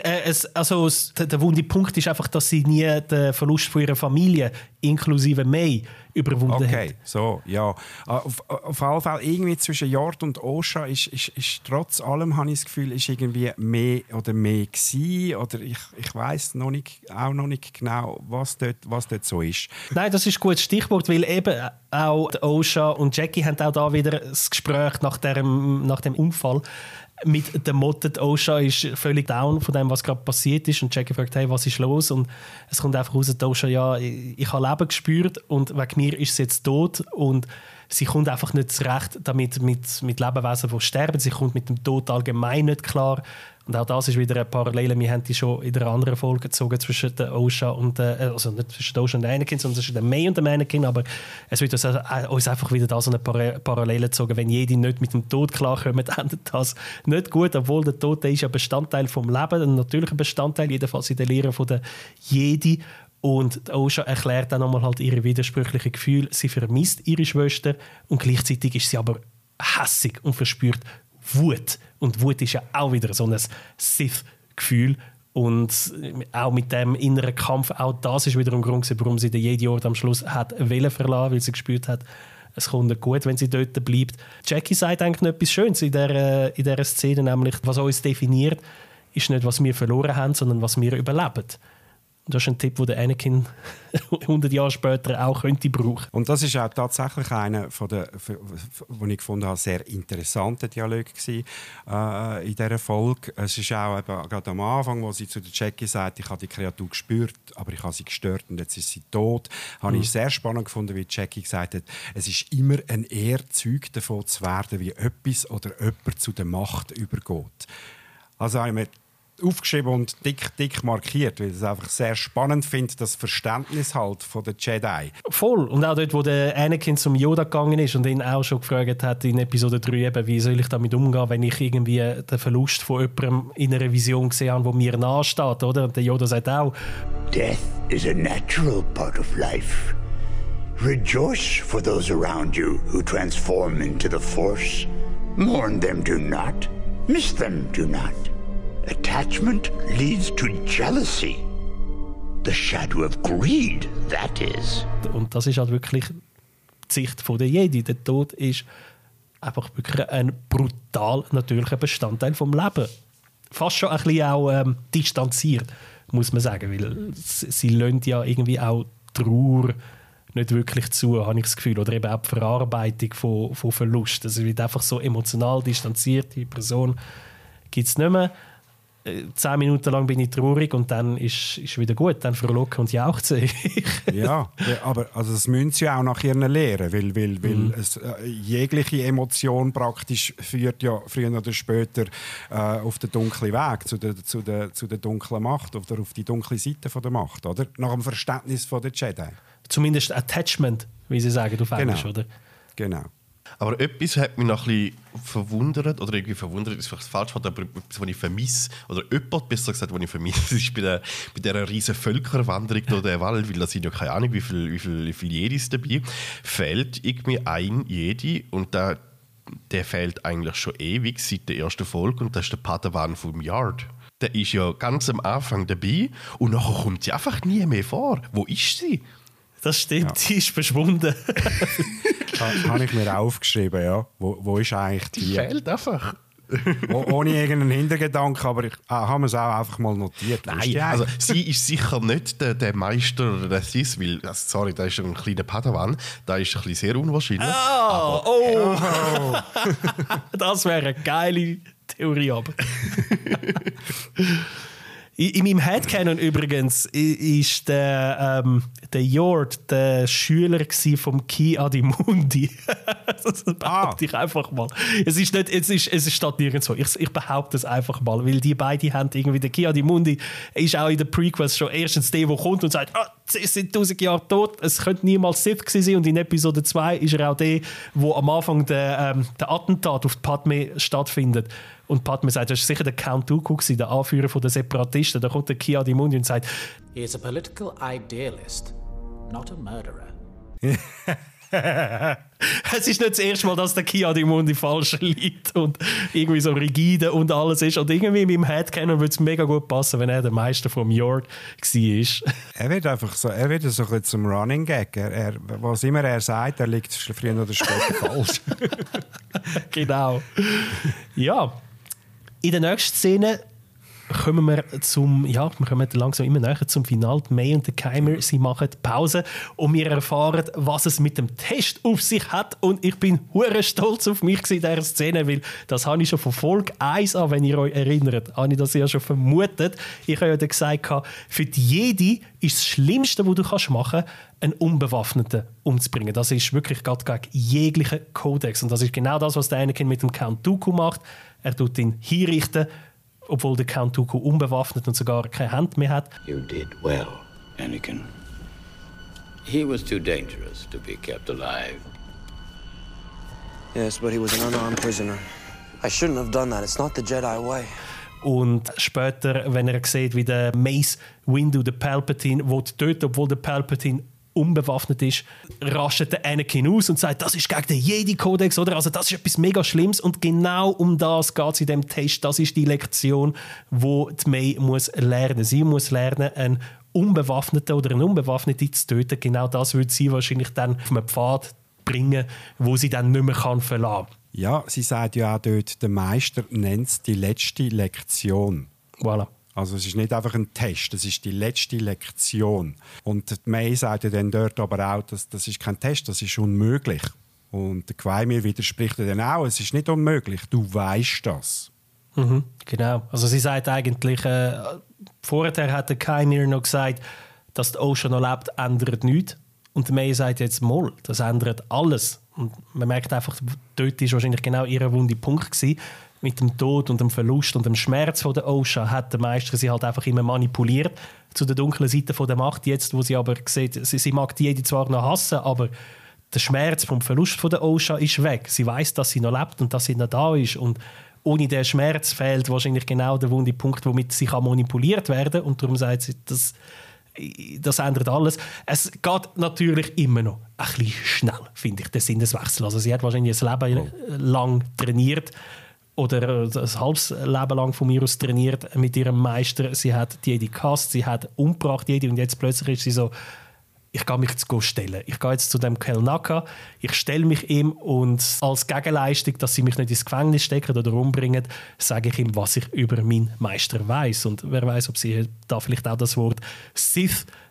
der wunde Punkt ist einfach, dass sie nie den Verlust von ihrer Familie, inklusive May, überwunden hat. Okay, so, ja. Auf jeden Fall irgendwie zwischen Yord und Osha ist trotz allem, habe ich das Gefühl, ist irgendwie mehr gewesen. Oder ich weiss auch noch nicht genau, was dort so ist. Nein, das ist ein gutes Stichwort, weil eben auch Osha und Jackie haben auch da wieder das Gespräch nach dem Unfall mit der Motte. Osha ist völlig down von dem, was gerade passiert ist. Und Jackie fragt, hey, was ist los? Und es kommt einfach raus, Osha, ja, ich habe Leben gespürt und wegen mir ist sie jetzt tot. Und sie kommt einfach nicht zurecht damit mit Lebewesen, die sterben. Sie kommt mit dem Tod allgemein nicht klar. Und auch das ist wieder eine Parallele. Wir haben die schon in einer anderen Folge gezogen zwischen der Osha und also nicht zwischen der Osha und der Anakin, sondern zwischen der May und dem Anakin. Aber es wird uns einfach wieder da so eine Parallele gezogen. Wenn jede nicht mit dem Tod klarkommen, endet das nicht gut. Obwohl der Tod ist ja Bestandteil vom Leben, ein natürlicher Bestandteil, jedenfalls in der Lehre von der Jedi. Und Osha erklärt dann nochmal halt ihre widersprüchlichen Gefühle. Sie vermisst ihre Schwester und gleichzeitig ist sie aber hässig und verspürt Wut. Und Wut ist ja auch wieder so ein Sith-Gefühl. Und auch mit dem inneren Kampf, auch das ist wieder ein Grund, warum sie den Jedi-Ort am Schluss hat verlassen, weil sie gespürt hat, es kommt nicht gut, wenn sie dort bleibt. Jackie sagt eigentlich noch etwas Schönes in dieser Szene, nämlich, was uns definiert, ist nicht, was wir verloren haben, sondern was wir überleben. Das ist ein Tipp, den der Anakin 100 Jahre später auch könnte brauchen. Und das ist auch tatsächlich einer von der, den ich gefunden habe, sehr interessanter Dialog gewesen, in dieser Folge. Es ist auch eben, gerade am Anfang, wo sie zu der Jackie sagt, ich habe die Kreatur gespürt, aber ich habe sie gestört und jetzt ist sie tot. Habe ich sehr spannend gefunden, wie Jackie gesagt hat, es ist immer ein Zeug davon zu werden, wie etwas oder jemand zu der Macht übergeht. Also habe ich mir aufgeschrieben und dick markiert, weil ich es einfach sehr spannend finde, das Verständnis halt von der Jedi. Voll. Und auch dort, wo der Anakin zum Yoda gegangen ist und ihn auch schon gefragt hat in Episode 3, eben, wie soll ich damit umgehen, wenn ich irgendwie den Verlust von jemandem in einer Vision gesehen habe, wo mir nahesteht, oder? Und der Yoda sagt auch, Death is a natural part of life. Rejoice for those around you who transform into the Force. Mourn them do not. Miss them do not. Attachment leads to jealousy. The shadow of greed, that is. Und das ist halt wirklich die Sicht der Jedi. Der Tod ist einfach wirklich ein brutal natürlicher Bestandteil vom Leben. Fast schon ein bisschen auch distanziert, muss man sagen. Weil sie lassen ja irgendwie auch Trauer nicht wirklich zu, habe ich das Gefühl. Oder eben auch die Verarbeitung von Verlust. Also wird einfach so emotional distanziert, die Person gibt es nicht mehr. 10 Minuten lang bin ich traurig und dann ist wieder gut, dann frohlocken und jauchze ich. Ja, aber also das müssen sie auch nach ihren Lehren, weil es, jegliche Emotion praktisch führt ja früher oder später auf den dunklen Weg, zu der dunklen Macht oder auf die dunkle Seite von der Macht, oder? Nach dem Verständnis von der Jedi. Zumindest Attachment, wie sie sagen auf Englisch, oder? Genau. Aber etwas hat mich noch ein bisschen verwundert, oder irgendwie verwundert ist vielleicht das falsche Wort, aber etwas, was ich vermisse, oder jemand besser gesagt, was ich vermisse, ist bei dieser riesen Völkerwanderung durch den Wald, weil da sind ja keine Ahnung, wie viel Jedis dabei, fehlt irgendwie ein Jedi und der fehlt eigentlich schon ewig seit der ersten Folge und das ist der Padawan vom Yard. Der ist ja ganz am Anfang dabei und nachher kommt sie einfach nie mehr vor. Wo ist sie? Das stimmt, sie ist verschwunden. Habe ich mir aufgeschrieben, ja. Wo ist eigentlich die? Die fehlt einfach. Ohne irgendeinen Hintergedanken, aber haben wir es auch einfach mal notiert. Nein, also sie ist sicher nicht der Meister oder der Sith, weil, sorry, da ist ein kleiner Padawan, da ist ein bisschen sehr unwahrscheinlich. Das wäre eine geile Theorie, aber. In meinem Headcanon übrigens ist der Yord der Schüler vom Ki-Adi-Mundi. Das behaupte ich einfach mal. Es steht nirgendwo. Ich behaupte es einfach mal, weil die beiden haben irgendwie, der Ki-Adi-Mundi ist auch in den Prequels schon erstens der kommt und sagt, sie sind 1000 Jahre tot, es könnte niemals Sith gewesen sein. Und in Episode 2 ist er auch der, wo am Anfang der Attentat auf die Padme stattfindet. Und Padme sagt, das war sicher der Count Dooku, der Anführer der Separatisten. Da kommt der Ki-Adi-Mundi und sagt, He is a political idealist, not a murderer. Es ist nicht das erste Mal, dass der Ki-Adi-Mundi falsch liegt und irgendwie so rigide und alles ist. Und irgendwie in meinem Headcanon würde es mega gut passen, wenn er der Meister vom Yord war. Er wird einfach so, ein bisschen zum Running Gag. Was immer er sagt, er liegt früher oder später falsch. Genau. Ja. In der nächsten Szene kommen wir langsam immer näher zum Finale. May und der Keimer, sie machen Pause und wir erfahren, was es mit dem Test auf sich hat. Und ich bin hure stolz auf mich in dieser Szene, weil das habe ich schon von Folge 1 an, wenn ihr euch erinnert, habe ich das ja schon vermutet. Ich habe ja dann gesagt, für die Jedi ist das Schlimmste, was du machen kannst, einen Unbewaffneten umzubringen. Das ist wirklich gerade gegen jeglichen Kodex. Und das ist genau das, was der Anakin mit dem Count Dooku macht. Er tut ihn hinrichten, obwohl der Count Dooku unbewaffnet und sogar keine Hand mehr hat. You did well, Anakin. He was too dangerous to be kept alive. Yes, but he was an unarmed prisoner. I shouldn't have done that. It's not the Jedi way. Und später, wenn er sieht, wie der Mace Windu, der Palpatine, tötet, obwohl der Palpatine unbewaffnet ist, rastet der Anakin aus und sagt, das ist gegen den Jedi-Kodex, oder? Also das ist etwas mega Schlimmes und genau um das geht es in diesem Test. Das ist die Lektion, die May muss lernen. Sie muss lernen, einen Unbewaffneten oder eine Unbewaffnete zu töten. Genau das würde sie wahrscheinlich dann auf einen Pfad bringen, wo sie dann nicht mehr verlassen kann. Ja, sie sagt ja auch dort, der Meister nennt es die letzte Lektion. Voilà. Also es ist nicht einfach ein Test, es ist die letzte Lektion. Und May sagt ja dann dort aber auch, dass das ist kein Test, das ist unmöglich. Und der Quaimir widerspricht ja dann auch, es ist nicht unmöglich, du weißt das. Mhm, genau. Also sie sagt eigentlich, vorher hat der Quaimir noch gesagt, dass der Osha noch lebt, ändert nichts. Und der May sagt jetzt mal, das ändert alles. Und man merkt einfach, dort war wahrscheinlich genau ihr wunder Punkt gewesen. Mit dem Tod und dem Verlust und dem Schmerz von der Osha hat der Meister sie halt einfach immer manipuliert zu der dunklen Seite von der Macht. Jetzt, wo sie aber sieht, sie mag die Jedi zwar noch hassen, aber der Schmerz vom Verlust von der Osha ist weg. Sie weiß, dass sie noch lebt und dass sie noch da ist. Und ohne den Schmerz fehlt wahrscheinlich genau der wunde Punkt, womit sie manipuliert werden kann. Und darum sagt sie, das ändert alles. Es geht natürlich immer noch ein bisschen schnell, finde ich, der Sinneswechsel. Also sie hat wahrscheinlich ein Leben lang trainiert oder ein halbes Leben lang von mir aus trainiert mit ihrem Meister. Sie hat die Jedi gehasst, sie hat umgebracht Jedi und jetzt plötzlich ist sie so, ich gehe mich jetzt stellen. Ich gehe jetzt zu dem Kel Naka, ich stelle mich ihm und als Gegenleistung, dass sie mich nicht ins Gefängnis stecken oder umbringen, sage ich ihm, was ich über meinen Meister weiss. Und wer weiß, ob sie da vielleicht auch das Wort Sith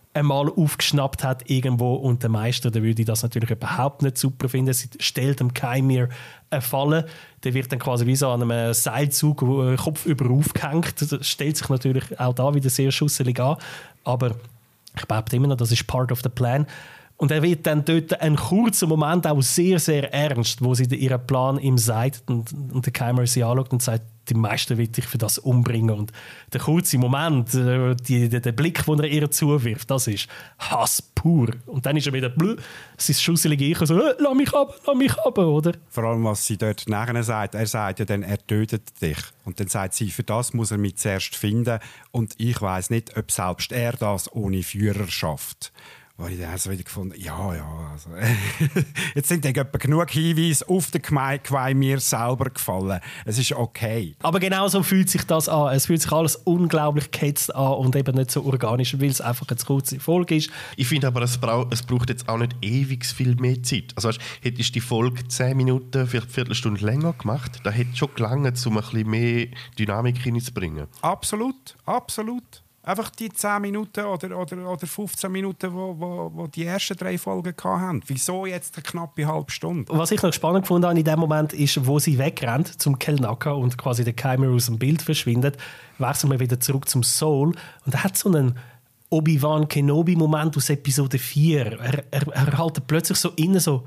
einmal aufgeschnappt hat irgendwo und der Meister, der würde das natürlich überhaupt nicht super finden. Sie stellt dem Kymir eine Falle, der wird dann quasi wie so an einem Seilzug kopfüber aufgehängt. Das stellt sich natürlich auch da wieder sehr schusselig an, aber ich behaupte immer noch, das ist part of the plan. Und er wird dann dort einen kurzen Moment auch sehr, sehr ernst, wo sie ihren Plan ihm sagt und der Kymir sie anschaut und sagt, die Meister wird dich für das umbringen. Und der kurze Moment, der Blick, den er ihr zuwirft, das ist Hass pur. Und dann ist er wieder sein schusselige Ich so, lass mich ab, oder? Vor allem, was sie dort nachher sagt, er sagt ja dann, er tötet dich. Und dann sagt sie, für das muss er mich zuerst finden. Und ich weiss nicht, ob selbst er das ohne Führer schafft. Weil ich dann also wieder gefunden also. Jetzt sind dann genug Hinweise auf den Kymir selber gefallen. Es ist okay. Aber genau so fühlt sich das an. Es fühlt sich alles unglaublich gehetzt an und eben nicht so organisch, weil es einfach eine kurze Folge ist. Ich finde aber, es braucht jetzt auch nicht ewig viel mehr Zeit. Also hättest du die Folge 10 Minuten, vielleicht eine Viertelstunde länger gemacht, da hätte es schon gelangt, um ein bisschen mehr Dynamik reinzubringen. Absolut. Einfach die 10 Minuten oder 15 Minuten, wo die ersten 3 Folgen hatten. Wieso jetzt eine knappe halbe Stunde? Was ich noch spannend fand in dem Moment ist, wo sie wegrennt zum Kelnaka und quasi der Kymir aus dem Bild verschwindet, wechseln wir wieder zurück zum Soul und er hat so einen Obi-Wan Kenobi-Moment aus Episode 4. Er haltet plötzlich so innen so,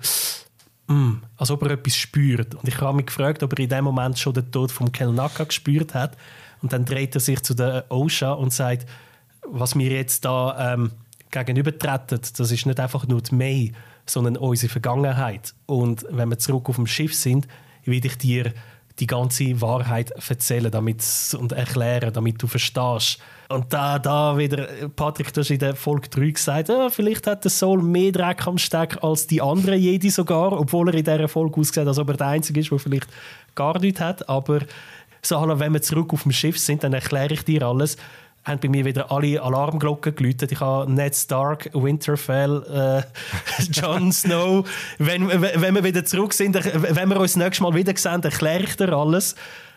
als ob er etwas spürt. Und ich habe mich gefragt, ob er in dem Moment schon den Tod vom Kelnaka gespürt hat. Und dann dreht er sich zu der Osha und sagt, was wir jetzt da gegenübertreten, das ist nicht einfach nur die May, sondern unsere Vergangenheit. Und wenn wir zurück auf dem Schiff sind, will ich dir die ganze Wahrheit erzählen und erklären, damit du verstehst. Und da wieder, Patrick, du hast in der Folge 3 gesagt, vielleicht hat der Soul mehr Dreck am Steck als die anderen Jedi sogar, obwohl er in dieser Folge aussieht, als ob er der Einzige ist, der vielleicht gar nichts hat. Aber so, wenn wir zurück auf dem Schiff sind, dann erkläre ich dir alles. Haben bei mir wieder alle Alarmglocken geläutet. Ich habe Ned Stark, Winterfell, Jon Snow. Wenn wir wieder zurück sind, wenn wir uns nächstes Mal wieder sehen, erkläre ich dir alles.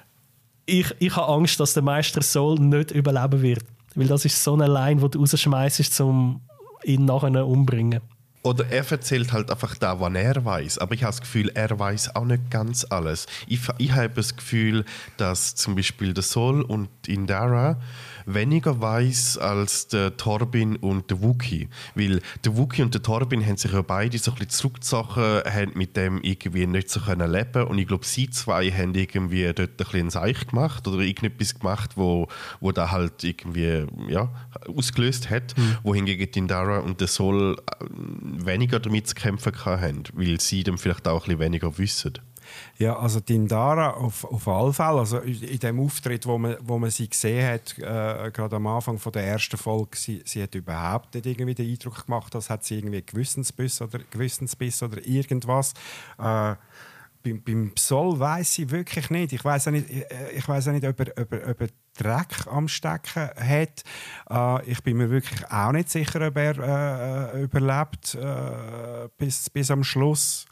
Ich habe Angst, dass der Meister Soul nicht überleben wird. Weil das ist so eine Line, die du rausschmeißt, um ihn nachher umbringen. Oder er erzählt halt einfach da, was er weiß. Aber ich habe das Gefühl, er weiß auch nicht ganz alles. Ich habe das Gefühl, dass zum Beispiel der Sol und Indara weniger weiß als der Torbin und der Wookie. Weil der Wookie und der Torbin haben sich ja beide so ein bisschen zurückgezogen, haben mit dem irgendwie nicht so leben können. Und ich glaube, sie zwei haben irgendwie dort ein bisschen ein Seich gemacht oder irgendetwas gemacht, wo da halt irgendwie ausgelöst hat. Wohingegen Indara und der Sol weniger damit zu kämpfen haben, weil sie dann vielleicht auch ein bisschen weniger wissen. Ja, also die Indara auf alle Fälle, also in dem Auftritt, wo man sie gesehen hat, gerade am Anfang von der ersten Folge, sie hat überhaupt nicht irgendwie den Eindruck gemacht, als hat sie irgendwie Gewissensbiss oder irgendwas. Beim Sol weiss ich wirklich nicht. Ich weiss auch nicht, ob er Dreck am Stecken hat. Ich bin mir wirklich auch nicht sicher, ob er überlebt bis am Schluss.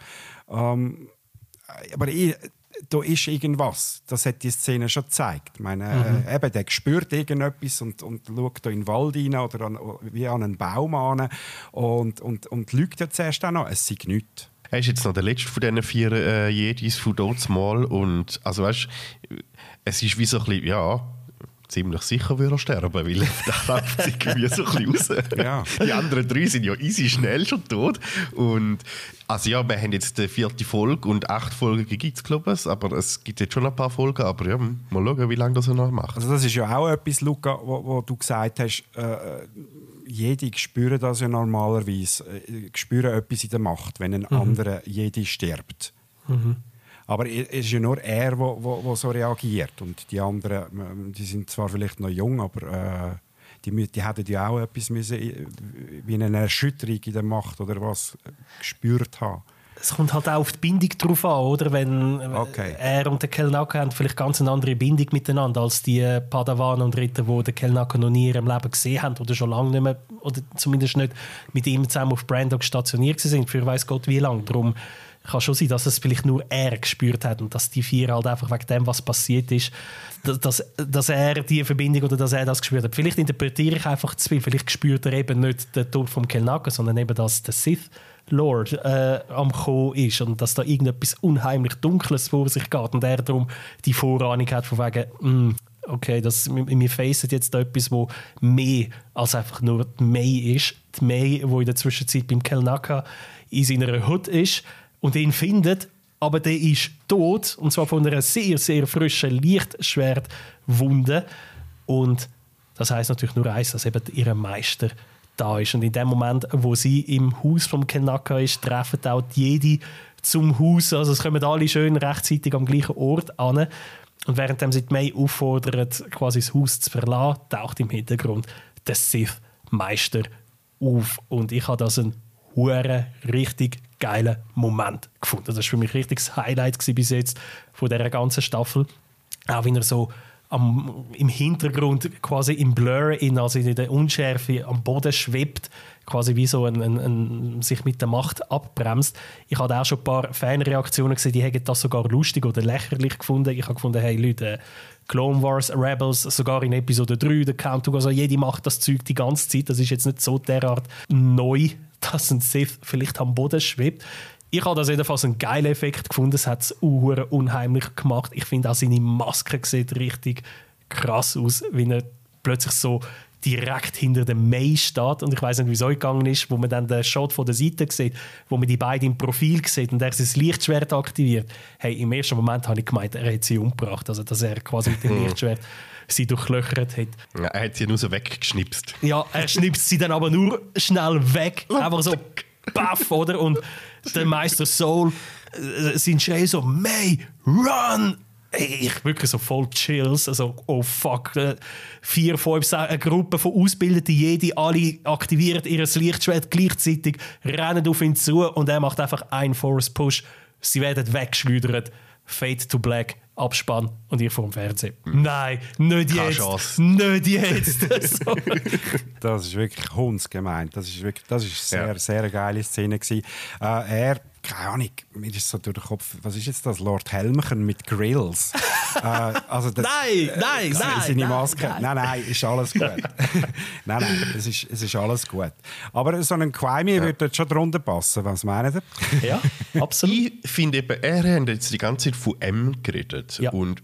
Aber da ist irgendwas. Das hat die Szene schon gezeigt. Ich meine, eben, der spürt irgendetwas und schaut da in den Wald rein oder wie an einen Baum an und lügt ja zuerst auch noch. Es sei nichts. Er ist jetzt noch der letzte von diesen 4 Jedis von dort mal. Und also weißt, es ist wie so ein bisschen, ziemlich sicher würde er sterben, weil da läuft es irgendwie so ein bisschen raus. Ja. Die anderen 3 sind ja easy schnell schon tot. Und also wir haben jetzt die 4. Folge und 8 Folgen gibt es, glaube ich. Aber es gibt jetzt schon ein paar Folgen. Aber ja, mal schauen, wie lange das er noch macht. Also das ist ja auch etwas, Luca, wo du gesagt hast, Jedi spüren das ja normalerweise. Spüren etwas in der Macht, wenn ein anderer Jedi stirbt. Aber es ist ja nur er, der so reagiert. Und die anderen, die sind zwar vielleicht noch jung, aber die hätten ja auch etwas müssen, wie eine Erschütterung in der Macht oder was gespürt haben. Es kommt halt auch auf die Bindung drauf an, oder? Wenn er und der Kelnaka haben vielleicht ganz eine andere Bindung miteinander als die Padawanen und Ritter, die den Kelnaka noch nie in ihrem Leben gesehen haben oder schon lange nicht mehr, oder zumindest nicht mit ihm zusammen auf Brandok stationiert sind, für weiss Gott wie lange. Darum Kann schon sein, dass es vielleicht nur er gespürt hat und dass die 4 halt einfach wegen dem, was passiert ist, dass er die Verbindung oder dass er das gespürt hat. Vielleicht interpretiere ich einfach zu viel. Vielleicht spürt er eben nicht den Tod von Kelnaka, sondern eben, dass der Sith Lord am Kommen ist und dass da irgendetwas unheimlich Dunkles vor sich geht und er darum die Vorahnung hat von wegen, okay, wir facen jetzt da etwas, wo mehr als einfach nur die Mei ist. Die Mei, die in der Zwischenzeit beim Kelnaka in seiner Hut ist und ihn findet, aber der ist tot, und zwar von einer sehr, sehr frischen Lichtschwertwunde. Und das heisst natürlich nur eins, dass eben ihr Meister da ist. Und in dem Moment, wo sie im Haus vom Kelnaka ist, treffen auch die Jedi zum Haus. Also es kommen alle schön rechtzeitig am gleichen Ort an. Und während sie die Mei auffordert, quasi das Haus zu verlassen, taucht im Hintergrund der Sith-Meister auf. Und ich habe das einen richtig geilen Moment gefunden. Das war für mich ein richtiges Highlight bis jetzt von dieser ganzen Staffel. Auch wenn er so im Hintergrund quasi im Blur, also in der Unschärfe am Boden schwebt, quasi wie so sich mit der Macht abbremst. Ich habe auch schon ein paar Fanreaktionen gesehen, die haben das sogar lustig oder lächerlich gefunden. Ich habe gefunden, hey Leute, Clone Wars, Rebels, sogar in Episode 3, der Countdown, also jede macht das Zeug die ganze Zeit. Das ist jetzt nicht so derart neu, dass ein Sith vielleicht am Boden schwebt. Ich habe das jedenfalls einen geilen Effekt gefunden. Es hat es unheimlich gemacht. Ich finde auch seine Maske sieht richtig krass aus, wie er plötzlich so direkt hinter dem Mei steht. Und ich weiss nicht, wie es euch gegangen ist, wo man dann den Shot von der Seite sieht, wo man die beiden im Profil sieht und er sein Lichtschwert aktiviert. Hey, im ersten Moment habe ich gemeint, er hat sie umgebracht. Also, dass er quasi mit dem Lichtschwert sie durchlöchert hat. Ja, er hat sie nur so weggeschnipst. Ja, er schnipst sie dann aber nur schnell weg. Einfach so baff, oder? Und der Meister Soul sein Schrei so «May, run!» Ich wirklich so voll Chills. Also, oh fuck. 4, 5, 6, eine Gruppe von ausgebildeten Jedi, alle aktivieren ihr Lichtschwert gleichzeitig, rennen auf ihn zu und er macht einfach einen Force-Push. Sie werden weggeschleudert. Fade to Black, Abspann und ihr vor dem Fernsehen. Nein, nicht jetzt. Nicht jetzt. Das ist wirklich hundsgemein. Das ist sehr, sehr eine geile Szene gewesen. Keine Ahnung, mir ist so durch den Kopf, was ist jetzt das? Lord Helmchen mit Grills. Also das, nein, seine Maske. Nein, ist alles gut. nein, es ist alles gut. Aber so ein Quaimi würde dort schon drunter passen, was meint ihr? Ja, absolut. Ich finde eben, er hat jetzt die ganze Zeit von M geredet. Ja. Und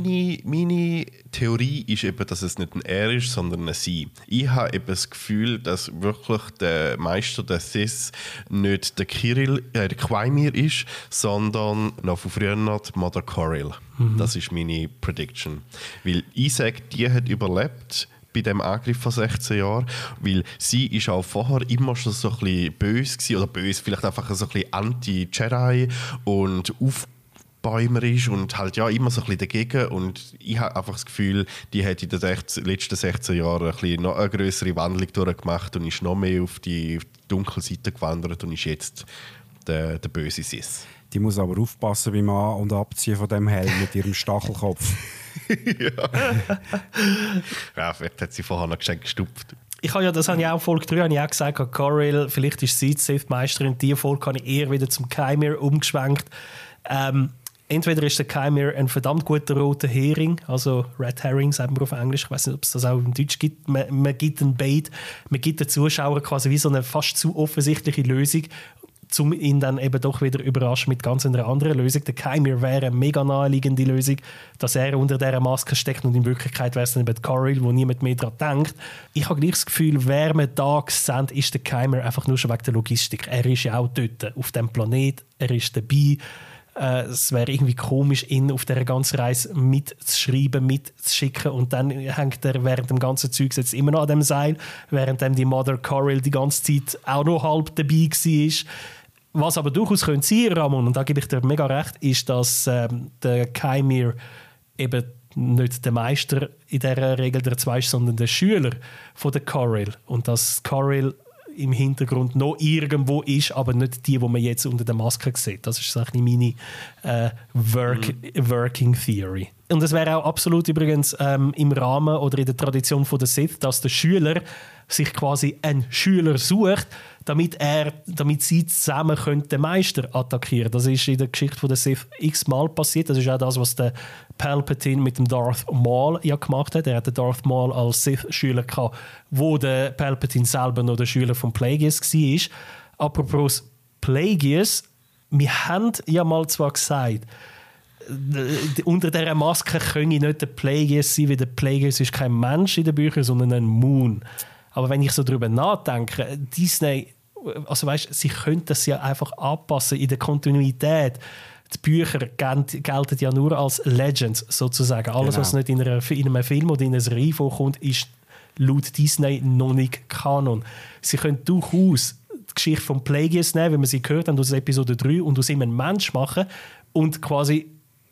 meine Theorie ist eben, dass es nicht ein Er ist, sondern ein Sie. Ich habe eben das Gefühl, dass wirklich der Meister, der Sith, nicht der Quaimir ist, sondern noch von früher die Mother Corel. Das ist meine Prediction. Weil ich sage, die hat überlebt bei dem Angriff vor 16 Jahren, weil sie ist auch vorher immer schon so ein bisschen böse gewesen, oder böse, vielleicht einfach so ein bisschen anti-Jedi und aufbäumerisch und halt ja immer so ein bisschen dagegen. Und ich habe einfach das Gefühl, die hat in den letzten 16 Jahren ein bisschen noch eine größere Wandlung durchgemacht und ist noch mehr auf die dunkle Seite gewandert und ist jetzt der böse Sith. Die muss aber aufpassen beim An- und Abziehen von dem Helm mit ihrem Stachelkopf. Ja, vielleicht hat sie vorher noch geschenkt gestupft. Das habe ich auch Folge 3 habe ich auch gesagt, Corel, vielleicht ist sie die Sith-Meisterin. Die Folge habe ich eher wieder zum Quaimir umgeschwenkt. Entweder ist der Quaimir ein verdammt guter roter Hering, also Red Herring, sagen wir auf Englisch. Ich weiß nicht, ob es das auch im Deutsch gibt. Man gibt einen Bait, man gibt den Zuschauern quasi wie so eine fast zu offensichtliche Lösung, um ihn dann eben doch wieder überraschen mit ganz einer anderen Lösung. Der Quaimir wäre eine mega naheliegende Lösung, dass er unter dieser Maske steckt und in Wirklichkeit wäre es dann eben die Corel, wo niemand mehr daran denkt. Ich habe gleich das Gefühl, wer man da sendet, ist der Quaimir einfach nur schon wegen der Logistik. Er ist ja auch dort, auf dem Planet, er ist dabei. Es wäre irgendwie komisch, ihn auf dieser ganzen Reise mitzuschreiben, mitzuschicken und dann hängt er während dem ganzen Zeug jetzt immer noch an dem Seil, während die Mother Corel die ganze Zeit auch noch halb dabei war. Was aber durchaus könnte sein, Ramon, und da gebe ich dir mega recht, ist, dass der Quaimir eben nicht der Meister in dieser Regel der 2 ist, sondern der Schüler von der Corel. Und dass Corel im Hintergrund noch irgendwo ist, aber nicht die man jetzt unter der Maske sieht. Das ist eigentlich meine Working Theory. Und es wäre auch absolut übrigens im Rahmen oder in der Tradition von der Sith, dass der Schüler sich quasi einen Schüler sucht, damit sie zusammen den Meister attackieren können. Das ist in der Geschichte von der Sith x-mal passiert. Das ist auch das, was der Palpatine mit dem Darth Maul ja gemacht hat. Er hatte Darth Maul als Sith-Schüler gehabt, wo der Palpatine selber noch der Schüler von Plagueis war. Apropos Plagueis, wir haben ja mal zwar gesagt, unter dieser Maske könne nicht der Plagueis sein, weil der Plagueis ist kein Mensch in den Büchern, sondern ein Moon. Aber wenn ich so darüber nachdenke, Disney, also weißt, sie könnten das ja einfach anpassen in der Kontinuität. Die Bücher gelten ja nur als Legends sozusagen. Alles, was nicht in einem Film oder in einer Serie vorkommt, ist laut Disney noch nicht Kanon. Sie können durchaus die Geschichte von Plagueis nehmen, wie wir sie gehört haben aus Episode 3, und aus ihm einen Mensch machen und quasi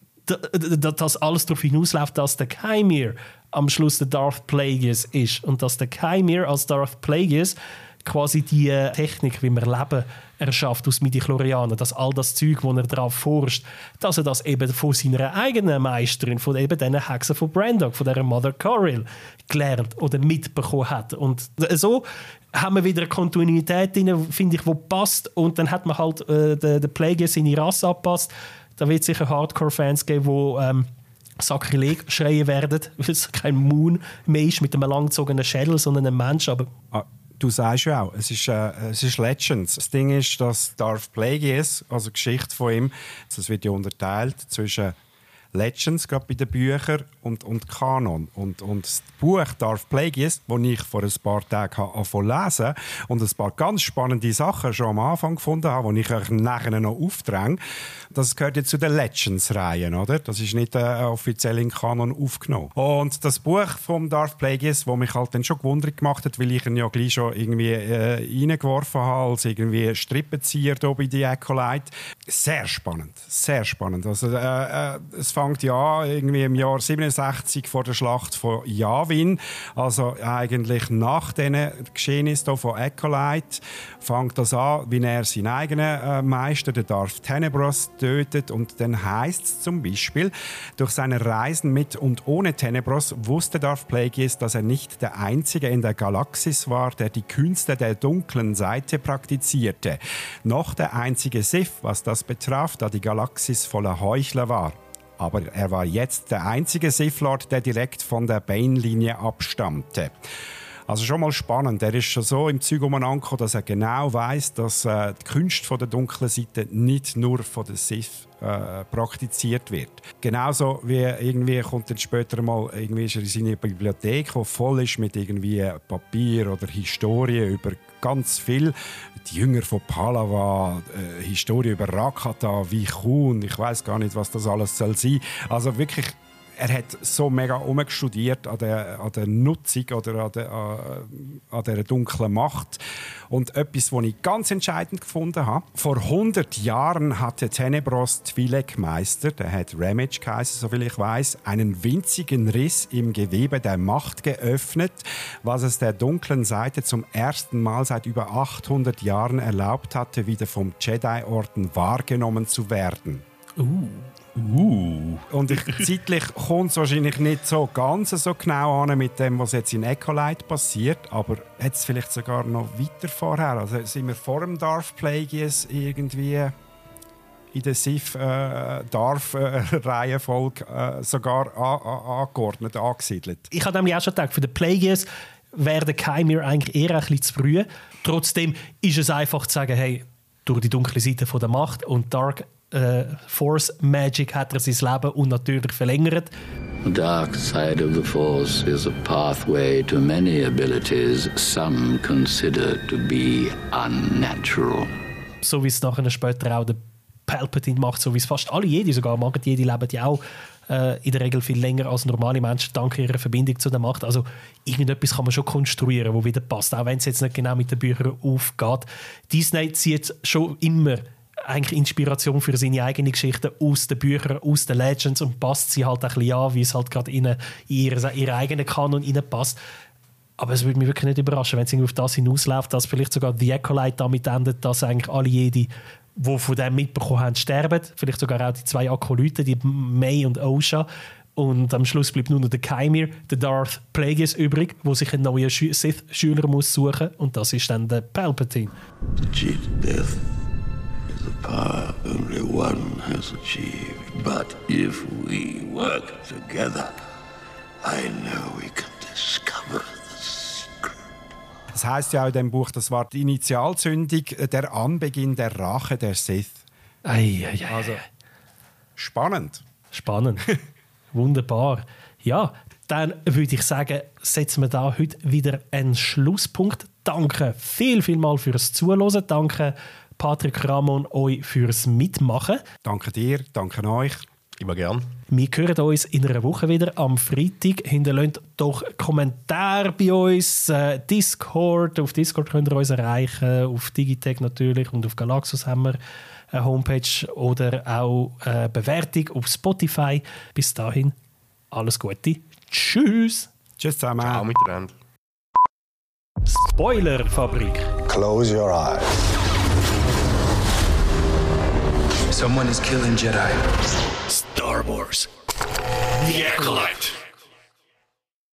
dass alles darauf hinausläuft, dass der Chimere am Schluss der Darth Plagueis ist und dass der Chimere als Darth Plagueis quasi die Technik, wie wir leben, erschafft aus Midi-Chlorianen, dass all das Zeug, wo er darauf forscht, dass er das eben von seiner eigenen Meisterin, von eben diesen Hexen von Brandok, von dieser Mother Corel gelernt oder mitbekommen hat. Und so haben wir wieder eine Kontinuität drin, finde ich, die passt, und dann hat man halt den Plagueis seine Rasse angepasst. Da wird es sicher Hardcore-Fans geben, die Sakrileg schreien werden, weil es kein Moon mehr ist mit einem langgezogenen Schädel, sondern ein Mensch. Aber du sagst ja auch, es ist Legends. Das Ding ist, dass Darth Plagueis, also die Geschichte von ihm, das wird ja unterteilt zwischen Legends, gerade bei den Büchern, und Kanon. Und das Buch Darth Plagueis, das ich vor ein paar Tagen angefangen zu lesen und ein paar ganz spannende Sachen schon am Anfang gefunden habe, die ich euch nachher noch aufdränge, das gehört jetzt zu den Legends-Reihen, oder? Das ist nicht offiziell in Kanon aufgenommen. Und das Buch von Darth Plagueis, das mich halt dann schon gewundert gemacht hat, weil ich ihn ja gleich schon irgendwie reingeworfen habe, als irgendwie Strippenzieher hier bei The Acolyte. Sehr spannend, sehr spannend. Also, es fängt ja irgendwie im Jahr 67 vor der Schlacht von Yavin, also eigentlich nach diesen Geschehnissen hier von Acolyte, fängt das an, wie er seinen eigenen Meister, den Darth Tenebros, tötet. Und dann heisst es zum Beispiel, durch seine Reisen mit und ohne Tenebros wusste Darth Plagueis, dass er nicht der Einzige in der Galaxis war, der die Künste der dunklen Seite praktizierte, noch der einzige Sith, was das betraf, da die Galaxis voller Heuchler war. Aber er war jetzt der einzige Sith-Lord, der direkt von der Bane-Linie abstammte. Also schon mal spannend. Er ist schon so im Zeug umeinander, dass er genau weiss, dass die Künste von der dunklen Seite nicht nur von den Sith praktiziert wird. Genauso wie irgendwie kommt dann später mal irgendwie ist er in seine Bibliothek, die voll ist mit irgendwie Papier oder Historie über ganz viel. Die Jünger von Palawa, Historie über Rakata, Vichun, ich weiß gar nicht, was das alles soll sein. Also wirklich, er hat so mega umgestudiert an der Nutzung oder an der dunklen Macht. Und etwas, was ich ganz entscheidend gefunden habe: Vor 100 Jahren hatte Tenebros Twi'lek-Meister, der hat Ramage geheißen, soviel ich weiß, einen winzigen Riss im Gewebe der Macht geöffnet, was es der dunklen Seite zum ersten Mal seit über 800 Jahren erlaubt hatte, wieder vom Jedi-Orden wahrgenommen zu werden. Und zeitlich kommt es wahrscheinlich nicht so ganz so genau an mit dem, was jetzt in Acolyte passiert, aber hat es vielleicht sogar noch weiter vorher. Also sind wir vor dem Darth Plagueis irgendwie in der Sith-Darth-Reihenfolge sogar angeordnet, angesiedelt. Ich habe nämlich auch schon gedacht, für den Plagueis wäre der Chimere eigentlich eher ein bisschen zu früh. Trotzdem ist es einfach zu sagen, hey, durch die dunkle Seite von der Macht und Dark Force Magic hat er sein Leben unnatürlich verlängert. The dark side of the Force is a pathway to many abilities some consider to be unnatural. So wie es nachher später auch der Palpatine macht, so wie es fast alle Jedi sogar machen. Die Jedi leben ja auch in der Regel viel länger als normale Menschen, dank ihrer Verbindung zu der Macht. Also irgendetwas kann man schon konstruieren, wo wieder passt, auch wenn es jetzt nicht genau mit den Büchern aufgeht. Disney zieht schon immer eigentlich Inspiration für seine eigenen Geschichten aus den Büchern, aus den Legends, und passt sie halt ein bisschen an, wie es halt gerade in ihren eigenen Kanon passt. Aber es würde mich wirklich nicht überraschen, wenn es auf das hinausläuft, dass vielleicht sogar The Acolyte damit endet, dass eigentlich alle Jedi, die von dem mitbekommen haben, sterben. Vielleicht sogar auch die 2 Akolyten, die May und Osha. Und am Schluss bleibt nur noch der Kymir, der Darth Plagueis übrig, wo sich einen neuen Sith-Schüler muss suchen. Und das ist dann der Palpatine. To cheat death is a power only one has achieved. But if we work together, I know we can discover the secret. Das heisst ja auch in dem Buch, das war die Initialzündung, der Anbeginn der Rache der Sith. Also, spannend. Spannend. Wunderbar. Ja, dann würde ich sagen, setzen wir da heute wieder einen Schlusspunkt. Danke vielmals fürs Zuhören. Danke, Patrick Ramon, euch fürs Mitmachen. Danke dir, danke euch. Immer gern. Wir hören uns in einer Woche wieder am Freitag. Hinterlasst doch Kommentare bei uns. Discord. Auf Discord könnt ihr uns erreichen. Auf Digitech natürlich. Und auf Galaxus haben wir eine Homepage oder auch eine Bewertung auf Spotify. Bis dahin, alles Gute. Tschüss. Tschüss zusammen. Ciao miteinander. Spoilerfabrik. Close your eyes. Someone is killing Jedi. Star Wars. The Acolyte.